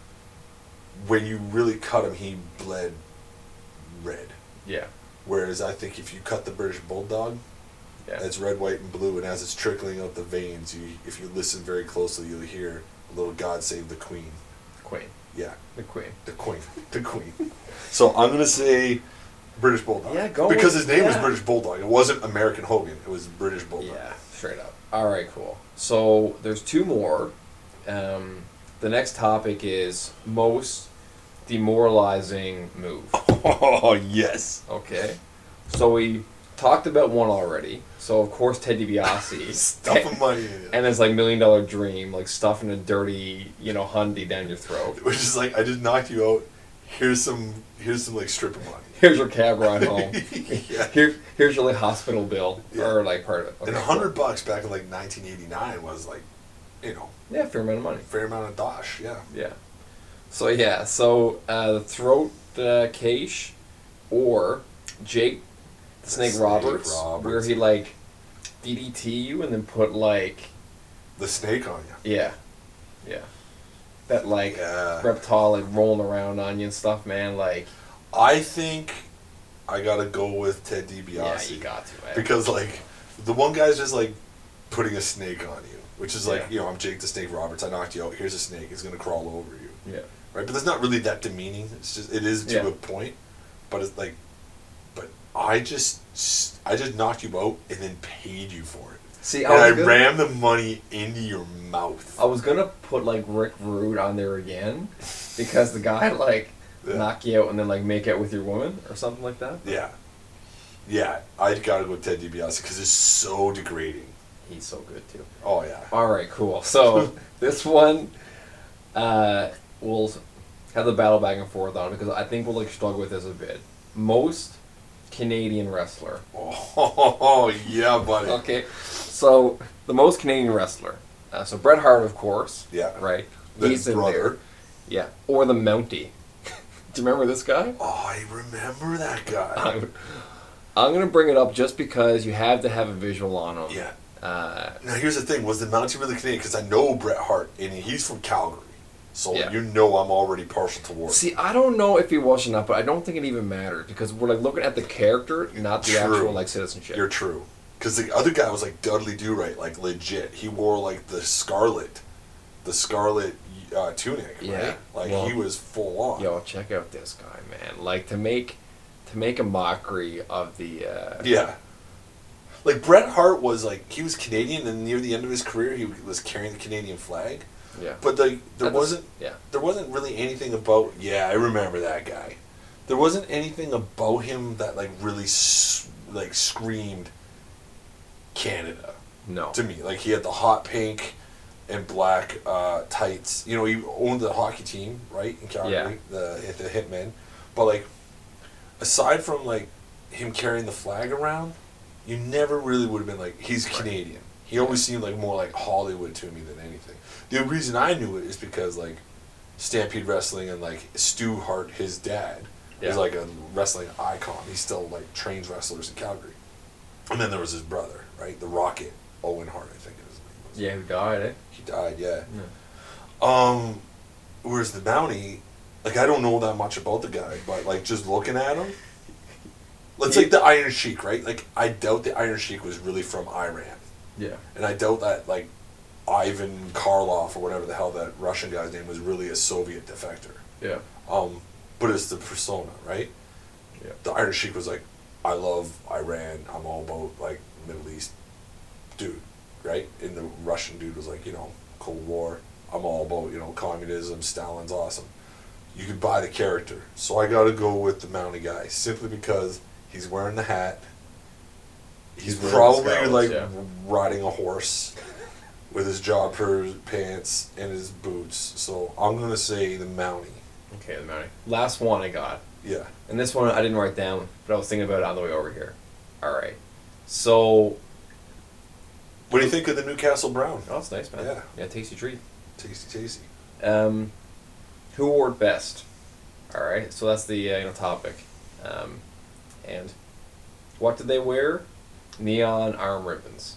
when you really cut him, he bled red.
Yeah.
Whereas I think if you cut the British Bulldog,
Yeah.
it's red, white, and blue, and as it's trickling out the veins, you if you listen very closely, you'll hear a little "God Save the Queen."
Queen.
Yeah,
The Queen.
the Queen, the Queen. So I'm gonna say British Bulldog.
Yeah, go
because
with-
his name was
yeah.
British Bulldog. It wasn't American Hogan. It was British Bulldog.
Yeah, straight up. All right, cool. So there's two more. Um, the next topic is most demoralizing move.
Oh yes.
Okay. So we talked about one already. So of course Ted DiBiase.
Stuffing money in it.
And it's like Million Dollar Dream, like stuffing a dirty, you know, Hyundai down your throat.
Which is like I just knocked you out. Here's some. Here's some like stripper money.
Here's your cab ride home.
Yeah.
Here, here's your like hospital bill
Yeah.
or like part of it.
And a
Okay,
hundred bucks back in like nineteen eighty-nine was like, you know,
cool. Yeah, fair amount of money.
fair amount of dosh. Yeah.
Yeah. So yeah, so uh, the throat uh, cache or Jake the Snake,
Snake
Roberts,
Roberts.
where he like D D T you and then put like
The snake on you.
yeah, yeah, that like
Yeah.
reptile like rolling around on you and stuff, man. Like
I think I gotta go with Ted DiBiase.
yeah, you got to man.
Because like the one guy's just like putting a snake on you, which is like
Yeah.
you know I'm Jake the Snake Roberts. I knocked you out. Here's a snake. It's gonna crawl over you.
yeah,
Right, but that's not really that demeaning. It's just it is to
Yeah.
a point, but it's like, but I just I just knocked you out and then paid you for it,
see,
and
I
I
was, gonna,
rammed the money into your mouth.
I was gonna put like Rick Rude on there again because the guy like
Yeah.
knock you out and then like make out with your woman or something like that.
Yeah, yeah, I gotta go with Ted DiBiase because it's so degrading.
He's so good too.
Oh yeah,
All right, cool. So this one, uh, we'll have the battle back and forth on because I think we'll like struggle with this a bit. Most Canadian wrestler.
oh yeah, buddy.
Okay, so the most Canadian wrestler. Uh, so Bret Hart, of course.
Yeah.
Right.
The
He's in
brother.
there. Yeah. Or the Mountie. Do you remember this guy?
Oh, I remember that guy.
I'm, I'm gonna bring it up just because you have to have a visual on him.
Yeah.
Uh,
Now here's the thing: was the Mountie really Canadian? Because I know Bret Hart, and he's from Calgary, so
Yeah.
you know I'm already partial towards.
See, I don't know if he was or not, but I don't think it even mattered because we're like looking at the character, not the
True.
actual like citizenship.
You're true. Because the other guy was like Dudley Do Right, like legit. He wore like the scarlet, the scarlet uh, tunic,
Yeah.
right? Like
Well,
he was full on.
Yo, check out this guy, man! Like to make to make a mockery of the uh,
Yeah. Like Bret Hart was like he was Canadian, and near the end of his career, he was carrying the Canadian flag.
Yeah.
But like there
That was-
wasn't
yeah.
there wasn't really anything about. Yeah, I remember that guy. There wasn't anything about him that like really s- like screamed Canada
No.
to me. Like he had the hot pink and black uh, tights. You know, he owned the hockey team, right, in Calgary,
Yeah.
the the Hitmen. But like, aside from like him carrying the flag around, you never really would have been like he's Canadian. He always seemed like more like Hollywood to me than anything. The reason I knew it is because like Stampede Wrestling and like Stu Hart, his dad,
Yeah.
is like a wrestling icon. He still like trains wrestlers in Calgary. And then there was his brother, right, the Rocket, Owen Hart, I think it was.
Yeah, who died, eh?
He died, yeah.
Yeah.
Um, whereas the Mountie, like I don't know that much about the guy, but like just looking at him, let's
He-
like the Iron Sheik, right? Like I doubt the Iron Sheik was really from Iran,
Yeah.
and I doubt that like Ivan Karloff or whatever the hell that Russian guy's name was really a Soviet defector.
Yeah.
Um, but it's the persona, right?
Yeah.
The Iron Sheik was like, I love Iran. I'm all about like Middle East, dude, right? And the Russian dude was like, you know, Cold War. I'm all about, you know, communism. Stalin's awesome. You could buy the character. So I got to go with the Mountie guy simply because he's wearing the hat. He's,
He's wearing
probably
the scouts,
like
yeah.
riding a horse with his jodhpur pants and his boots. So I'm gonna say the Mountie.
Okay, the Mountie. Last one I got.
Yeah.
And this one I didn't write down, but I was thinking about it on the way over here. Alright. So,
What do you think of the Newcastle Brown?
oh, it's nice, man.
Yeah.
Yeah, tasty treat.
Tasty, tasty.
Um, who wore it best? All right, so that's the uh, you know topic. Um, and what did they wear? Neon arm ribbons.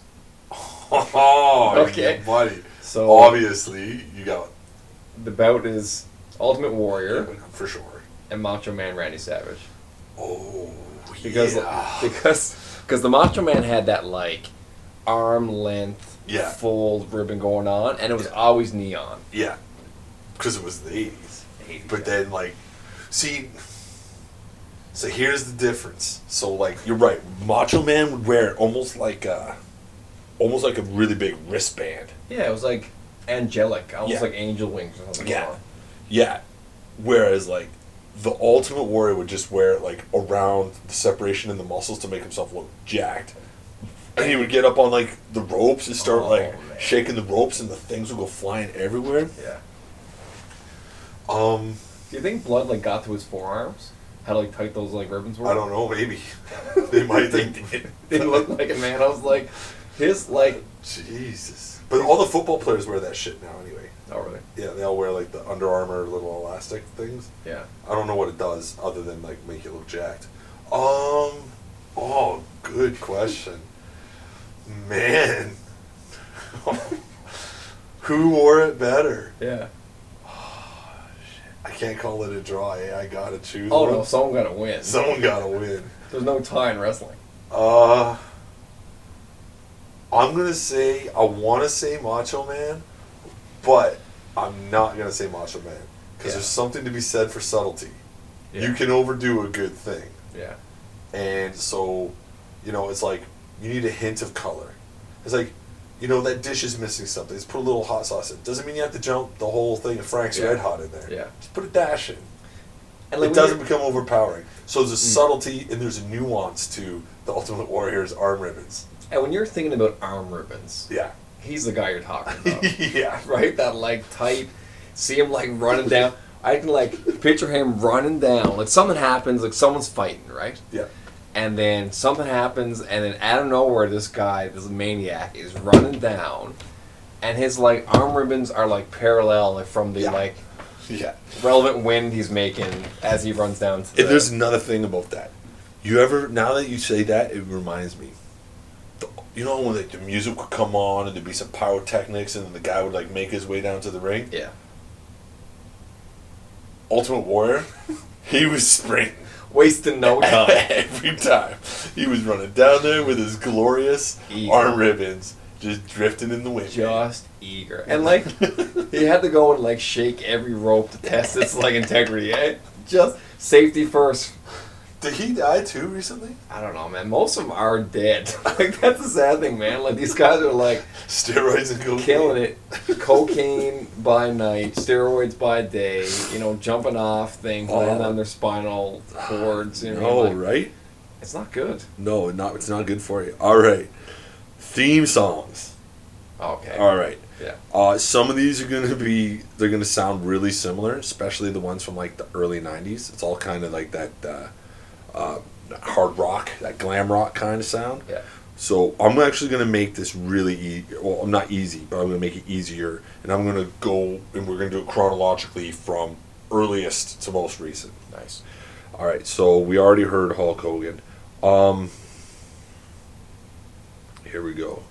Oh,
Okay.
yeah, buddy.
So
Obviously, you got
the bout is Ultimate Warrior
for sure.
and Macho Man Randy Savage.
Oh,
Because
yeah.
because because the Macho Man had that like arm length
Yeah.
full ribbon going on, and it was
Yeah.
always neon.
Yeah, because it was the eighties.
eighties,
But
yeah.
then, like, see, so here's the difference. So, like, you're right. Macho Man would wear it almost like a, almost like a really big wristband.
Yeah, it was like angelic, almost
Yeah.
like angel wings or something.
Yeah.
going on.
Yeah. Whereas, like, the Ultimate Warrior would just wear it, like, around the separation in the muscles to make himself look jacked. And he would get up on, like, the ropes and start,
Oh,
like,
man.
shaking the ropes, and the things would go flying everywhere.
Yeah.
Um,
Do you think blood like got to his forearms? How like tight those like ribbons were?
I don't know, maybe. They might think.
They look like it, man. I was like, his like.
Jesus. But all the football players wear that shit now, anyway.
Oh really?
Yeah, they all wear, like, the Under Armour little elastic things.
Yeah.
I don't know what it does other than, like, make you look jacked. Um, oh, good question. Man. Who wore it better?
Yeah.
I can't call it a draw, eh? I gotta choose
Oh
one.
no, someone got to win.
Someone gotta win.
There's no tie in wrestling.
Uh, I'm gonna say, I wanna say Macho Man, but I'm not gonna say Macho Man. Because
Yeah.
there's something to be said for subtlety.
Yeah.
You can overdo a good thing.
Yeah.
And so, you know, it's like, you need a hint of color. It's like, you know, that dish is missing something. Let's put a little hot sauce in. Doesn't mean you have to jump the whole thing of Frank's
Yeah.
Red Hot in there.
Yeah.
Just put a dash in.
And like
It
when
doesn't
you're-
become overpowering. So there's a
Mm.
subtlety and there's a nuance to the Ultimate Warrior's arm ribbons.
And when you're thinking about arm ribbons,
Yeah.
he's the guy you're talking about,
Yeah.
right? That like tight. See him like running down. I can like picture him running down. Like something happens. Like someone's fighting, right?
Yeah.
And then something happens, and then out of nowhere, this guy, this maniac, is running down, and his like arm ribbons are like parallel like, from the
Yeah.
like
Yeah.
relevant wind he's making as he runs down. To the,
And there's another thing about that. You ever, now that you say that, it reminds me. The, you know when like, the music would come on and there'd be some pyrotechnics and then the guy would like make his way down to the ring?
yeah,
Ultimate Warrior, he was sprinting.
wasting no time.
Every time. He was running down there with his glorious
Eager.
arm ribbons just drifting in the wind.
Just eager, and like he had to go and like shake every rope to test its like integrity. Eh? Just safety first.
Did he die too recently?
I don't know, man. Most of them are dead. Like, that's the sad thing, man. Like, these guys are, like,
Steroids and cocaine.
killing it. Cocaine by night, steroids by day, you know, jumping off things,
Oh.
landing on their spinal cords. You know,
No,
like,
right?
it's not good.
No, not it's not good for you. All right. Theme songs.
Okay.
All right.
Yeah.
Uh, some of these are going to be, they're going to sound really similar, especially the ones from like the early nineties. It's all kind of like that uh, uh, hard rock, that glam rock kind of sound.
Yeah.
So I'm actually going to make this really easy. Well, I'm not easy, but I'm going to make it easier. And I'm going to go, and we're going to do it chronologically from earliest to most recent.
Nice.
All right, so we already heard Hulk Hogan. Um, here we go.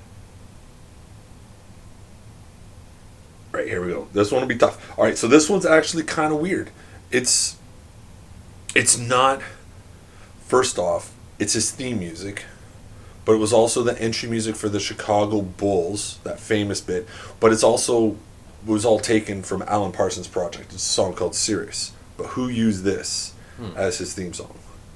Right, here we go. This one will be tough. All right, so this one's actually kind of weird. It's, it's not. First off, it's his theme music, but it was also the entry music for the Chicago Bulls, that famous bit. But it's also was all taken from Alan Parsons' project. It's a song called "Sirius." But who used this
Hmm.
as his theme song?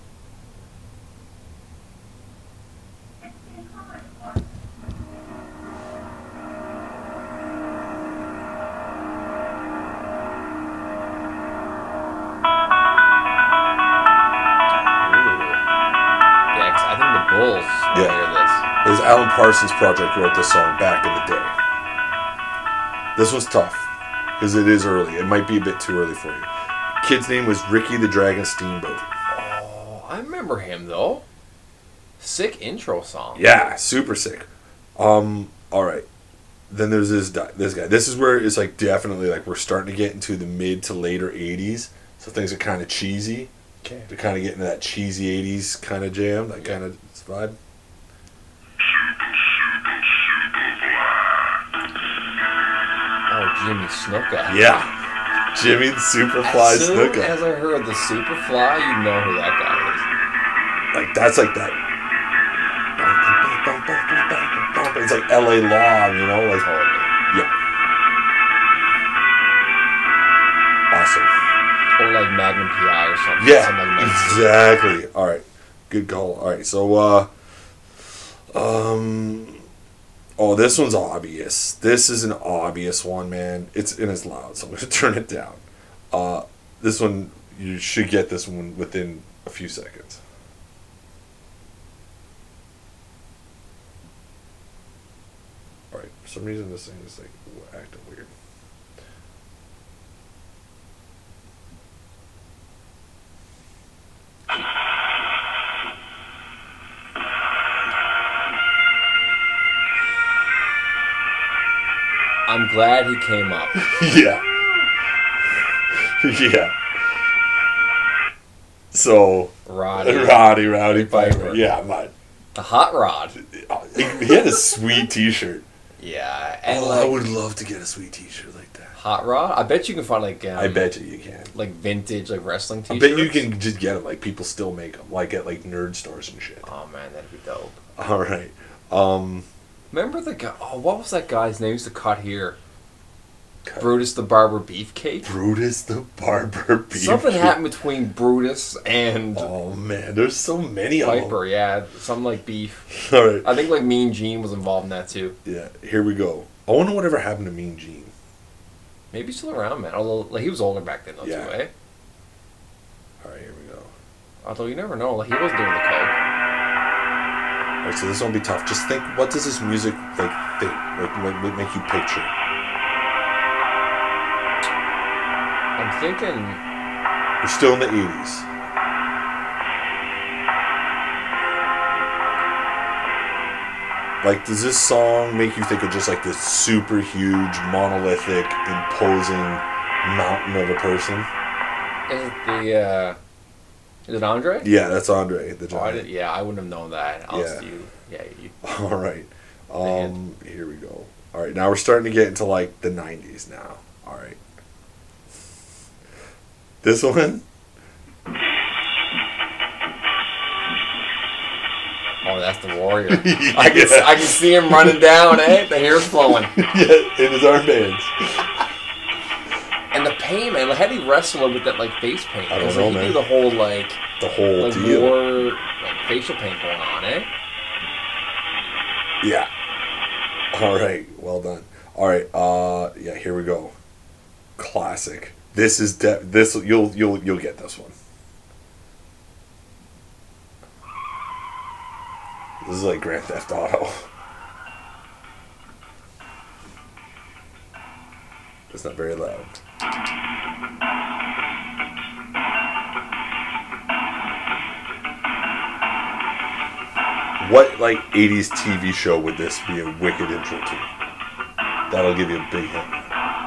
Yeah, 'cause I think the Bulls will
Yeah.
hear this.
It was Alan Parsons' project wrote this song back in the day. This was tough because it is early. It might be a bit too early for you. Kid's name was Ricky the Dragon Steamboat.
Oh, I remember him, though. Sick intro song.
Yeah, super sick. Um, all right. Then there's this di- this guy. This is where it's like definitely like we're starting to get into the mid to later eighties. So things are kind of cheesy.
Okay.
They're kind of getting that cheesy eighties kind of jam, that kind of vibe.
Oh, Jimmy Snuka.
Yeah, Jimmy the Superfly
As soon
Snuka.
as I heard the Superfly, you know who that guy is.
Like that's like that. It's like L A Law, you know, like
Totally.
yeah. Awesome.
Or like Magnum P I or something.
Yeah,
Something like that.
exactly. All right, good call. All right, so uh, um, oh, this one's obvious. This is an obvious one, man. It's and it's loud, so I'm gonna turn it down. Uh, this one you should get this one within a few seconds. All right, for some reason this thing is like acting weird.
I'm glad he came up.
Yeah. Yeah. So,
Roddy.
Roddy, Rowdy Piper.
Piper.
Yeah, man.
The Hot Rod.
He had a sweet T-shirt.
Yeah. And
Oh,
like,
I would love to get a sweet T-shirt like that.
Hot Rod? I bet you can find like um,
I bet you you can.
like vintage like wrestling
I
t-shirts.
bet you can just get them. Like people still make them, like at like nerd stores and shit.
Oh man, that'd be dope.
All right. Um,
Remember the guy? Oh, what was that guy's name? He used to cut here.
cut-
Brutus the Barber Beefcake.
Brutus the Barber Beef.
Something happened between Brutus and
Oh man, there's so many of
Piper. Yeah, something like beef.
them. All right.
I think like Mean Gene was involved in that too.
Yeah. Here we go. I wonder whatever happened to Mean Gene.
Maybe he's still around, man. Although like, he was older back then, though,
Yeah.
too, eh?
All right. Here we go.
Although you never know. Like he wasn't doing the coke.
All right, so this won't be tough. Just think, what does this music like think, like make, make make you picture?
I'm thinking.
We're still in the eighties. Like, does this song make you think of just like this super huge, monolithic, imposing mountain of a person?
Is it the? uh... Is it Andre?
Yeah, that's Andre the
Oh, I
Giant.
did, yeah, I wouldn't have known that. I'll
Yeah.
you. Yeah, you.
All right.
Man.
Um, here we go. All right, now we're starting to get into like the nineties now. All right. This one?
Oh, that's the Warrior. I can I can see him running down. Eh, the hair's flowing.
Yeah, in his armbands.
And And the paint, man, like, how did he wrestle with that, like, face paint?
I don't
'Cause,
know,
like, he
man.
do the whole, like,
The whole
like,
deal.
more, like, facial paint going on, eh?
Yeah. All right. Well done. All right. Uh, yeah. Here we go. Classic. This is de- this. You'll you'll you'll get this one. This is like Grand Theft Auto. It's not very loud. What like eighties T V show would this be a wicked intro to? That'll give you a big hint.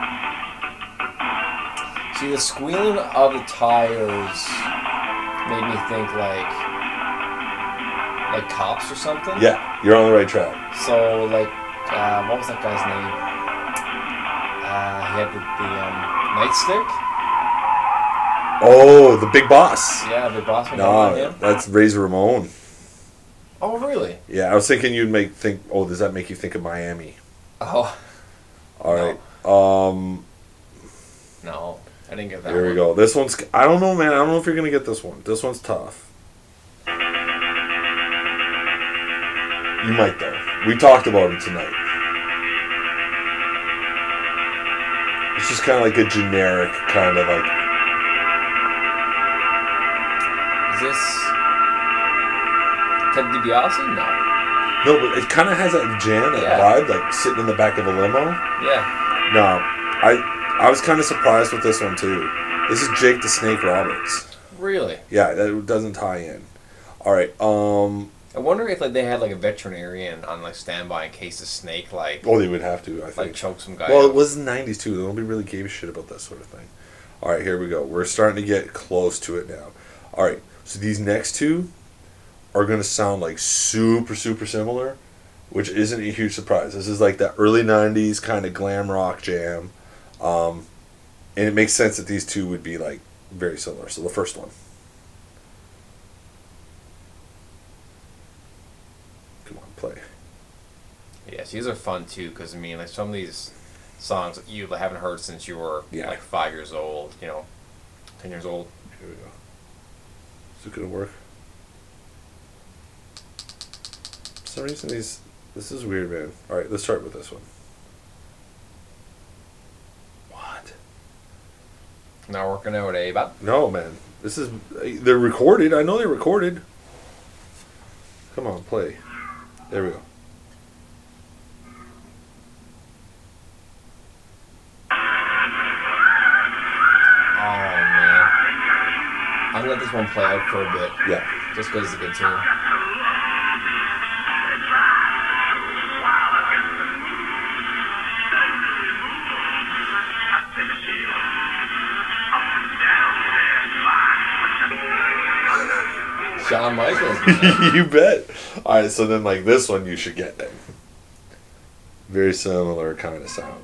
See, the squealing of the tires made me think, like, like Cops or something.
Yeah, you're on the right track.
So, like, uh, what was that guy's name? Uh, he had the, the um, nightstick.
Oh, the Big Boss.
Yeah, the boss man.
No,
him.
that's Razor Ramon.
Oh, really?
Yeah, I was thinking you'd make think. Oh, does that make you think of Miami?
Oh,
All right. Um,
no, I didn't get that.
here we
one.
go. This one's. I don't know, man. I don't know if you're gonna get this one. This one's tough. You might though. We talked about him tonight. It's just kind of like a generic kind of like.
Is this Ted DiBiase? No.
No, but it kind of has that jam, that
Yeah.
vibe, like sitting in the back of a limo.
Yeah.
No, I I was kind of surprised with this one too. This is Jake the Snake Roberts.
Really?
Yeah, that doesn't tie in. All right. Um.
I wonder if like they had like a veterinarian on like standby in case the snake like
Oh, they would have to. I
like
think.
choked some guy.
Well,
out.
it was the nineties too. Nobody really gave a shit about that sort of thing. All right, here we go. We're starting to get close to it now. All right. So these next two are going to sound like super super similar, which isn't a huge surprise. This is like that early nineties kind of glam rock jam. Um, and it makes sense that these two would be like very similar. So the first one. Come on, play.
Yes, these are fun too because I mean like some of these songs that you haven't heard since you were
Yeah.
like five years old, you know, ten years old.
Here we go. Is it gonna work? For some reason these this is weird, man. Alright, let's start with this one. What?
Not working out, eh, bud?
No, man. This is they're recorded. I know they're recorded. Come on, play. There we go.
Oh man, I'm gonna let this one play out for a bit.
Yeah.
Just because it's a good tune. Shawn Michaels.
You bet. Alright, so then like this one you should get then. Very similar kind of sound.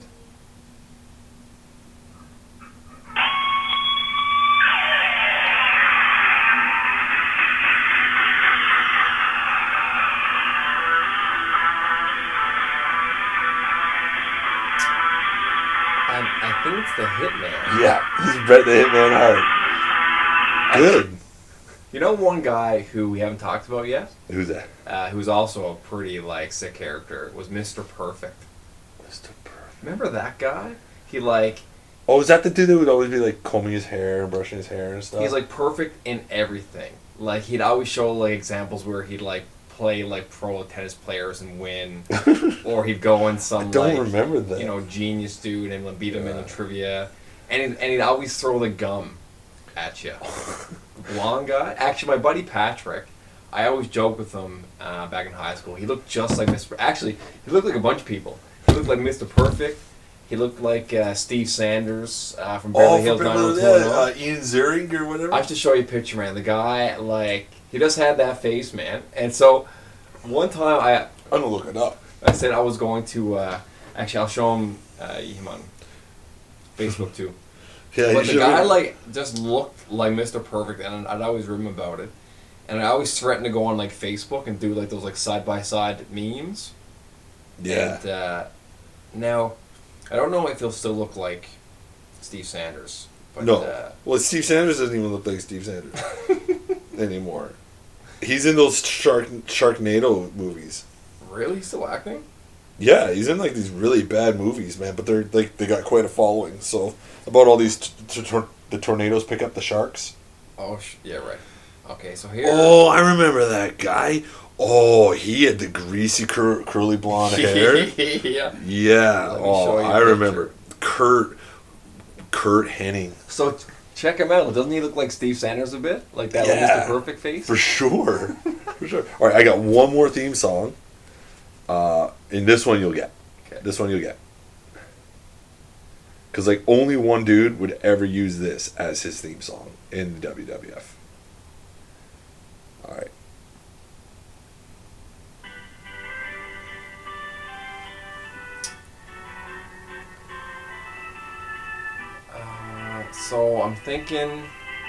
I, I think it's the Hitman.
Yeah, he's Bret the Hitman Hart. Good.
You know one guy who we haven't talked about yet,
Who's that?
uh, who's also a pretty like sick character, was Mister Perfect.
Mister Perfect.
Remember that guy? He like
Oh, is that the dude that would always be like combing his hair and brushing his hair and stuff?
he's like perfect in everything. Like he'd always show like examples where he'd like play like pro tennis players and win, or he'd go in some
I don't
like
remember that.
you know genius dude and like, beat him in the
Yeah.
trivia, and he'd, and he'd always throw the gum at you. Blonde guy. Actually, my buddy Patrick, I always joke with him uh, back in high school. He looked just like Mister Actually, he looked like a bunch of people. He looked like Mister Perfect. He looked like uh, Steve Sanders uh, from Beverly Hills nine oh two one oh.
uh, Ian Ziering or whatever.
I have to show you a picture, man. The guy, like, he just had that face, man. And so, one time I
I'm gonna look it up.
I said I was going to, uh, actually, I'll show him, uh, him on Facebook too.
Yeah,
But
you
the
should-
guy, like, just looked like Mister Perfect, and I'd always read him about it. And I always threatened to go on, like, Facebook and do, like, those, like, side-by-side memes.
Yeah.
And, uh, now, I don't know if he'll still look like Steve Sanders. But,
No.
Uh,
Well, Steve Sanders doesn't even look like Steve Sanders anymore. He's in those Shark Sharknado movies.
really? He's still acting?
Yeah, he's in like these really bad movies, man. But they're like they got quite a following. So about all these t- t- tor- the tornadoes pick up the sharks.
Oh, sh- yeah, right. Okay, so here.
Oh, I remember that guy. Oh, he had the greasy cur- curly blonde hair.
yeah.
Yeah.
Let me show
Oh,
you a
I
picture.
remember Kurt. Kurt Hennig.
So ch- check him out. Doesn't he look like Steve Sanders a bit? Like that
Yeah.
Mister Perfect face?
For sure. For sure. All right, I got one more theme song. Uh, and this one you'll get.
Okay.
This one you'll get. Because, like, only one dude would ever use this as his theme song in the W W F. All right.
Uh, so I'm thinking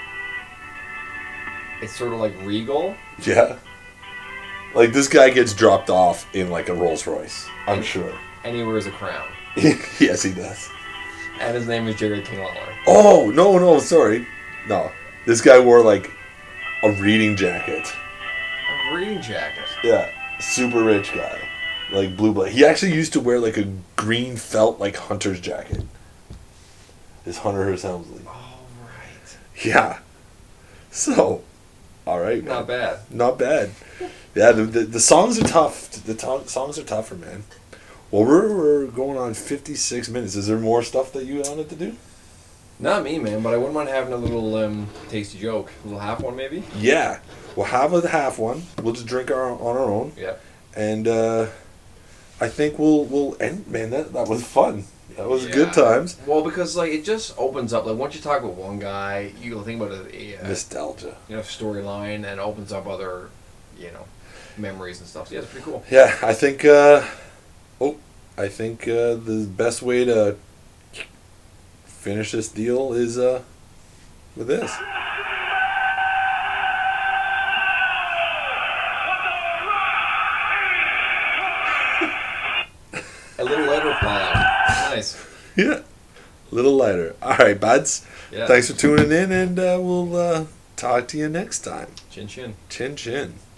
it's sort of like Regal.
Yeah. Like, this guy gets dropped off in, like, a Rolls Royce. I'm sure.
And he wears a crown.
Yes, he does.
And his name is Jerry King Lawler.
Oh, no, no, sorry. No. This guy wore, like, a reading jacket.
A reading jacket.
Yeah. Super rich guy. Like, blue blood. He actually used to wear, like, a green felt, like, hunter's jacket. His Hunter Hearst Helmsley.
Oh, right.
Yeah. So, all right, man.
Not bad.
Not bad. Yeah, the, the, the songs are tough. The to- songs are tougher, man. Well, we're, we're going on fifty-six minutes. Is there more stuff that you wanted to do?
Not me, man, but I wouldn't mind having a little um, tasty joke. A little half one, maybe?
Yeah. We'll have a half one. We'll just drink our on our own.
Yeah.
And uh, I think we'll we'll end. Man, that that was fun. That was
Yeah.
good times.
Well, because, like, it just opens up. Like, once you talk about one guy, you think about a, a
Nostalgia.
you know, storyline, and it opens up other, you know, memories and stuff. So, yeah, it's pretty cool.
Yeah, I think. Uh, oh, I think uh, the best way to finish this deal is uh, with this.
A little later pod. Nice.
Yeah, a little lighter. All right, buds.
Yeah.
Thanks for tuning in, and uh, we'll uh, talk to you next time.
Chin chin.
Chin chin.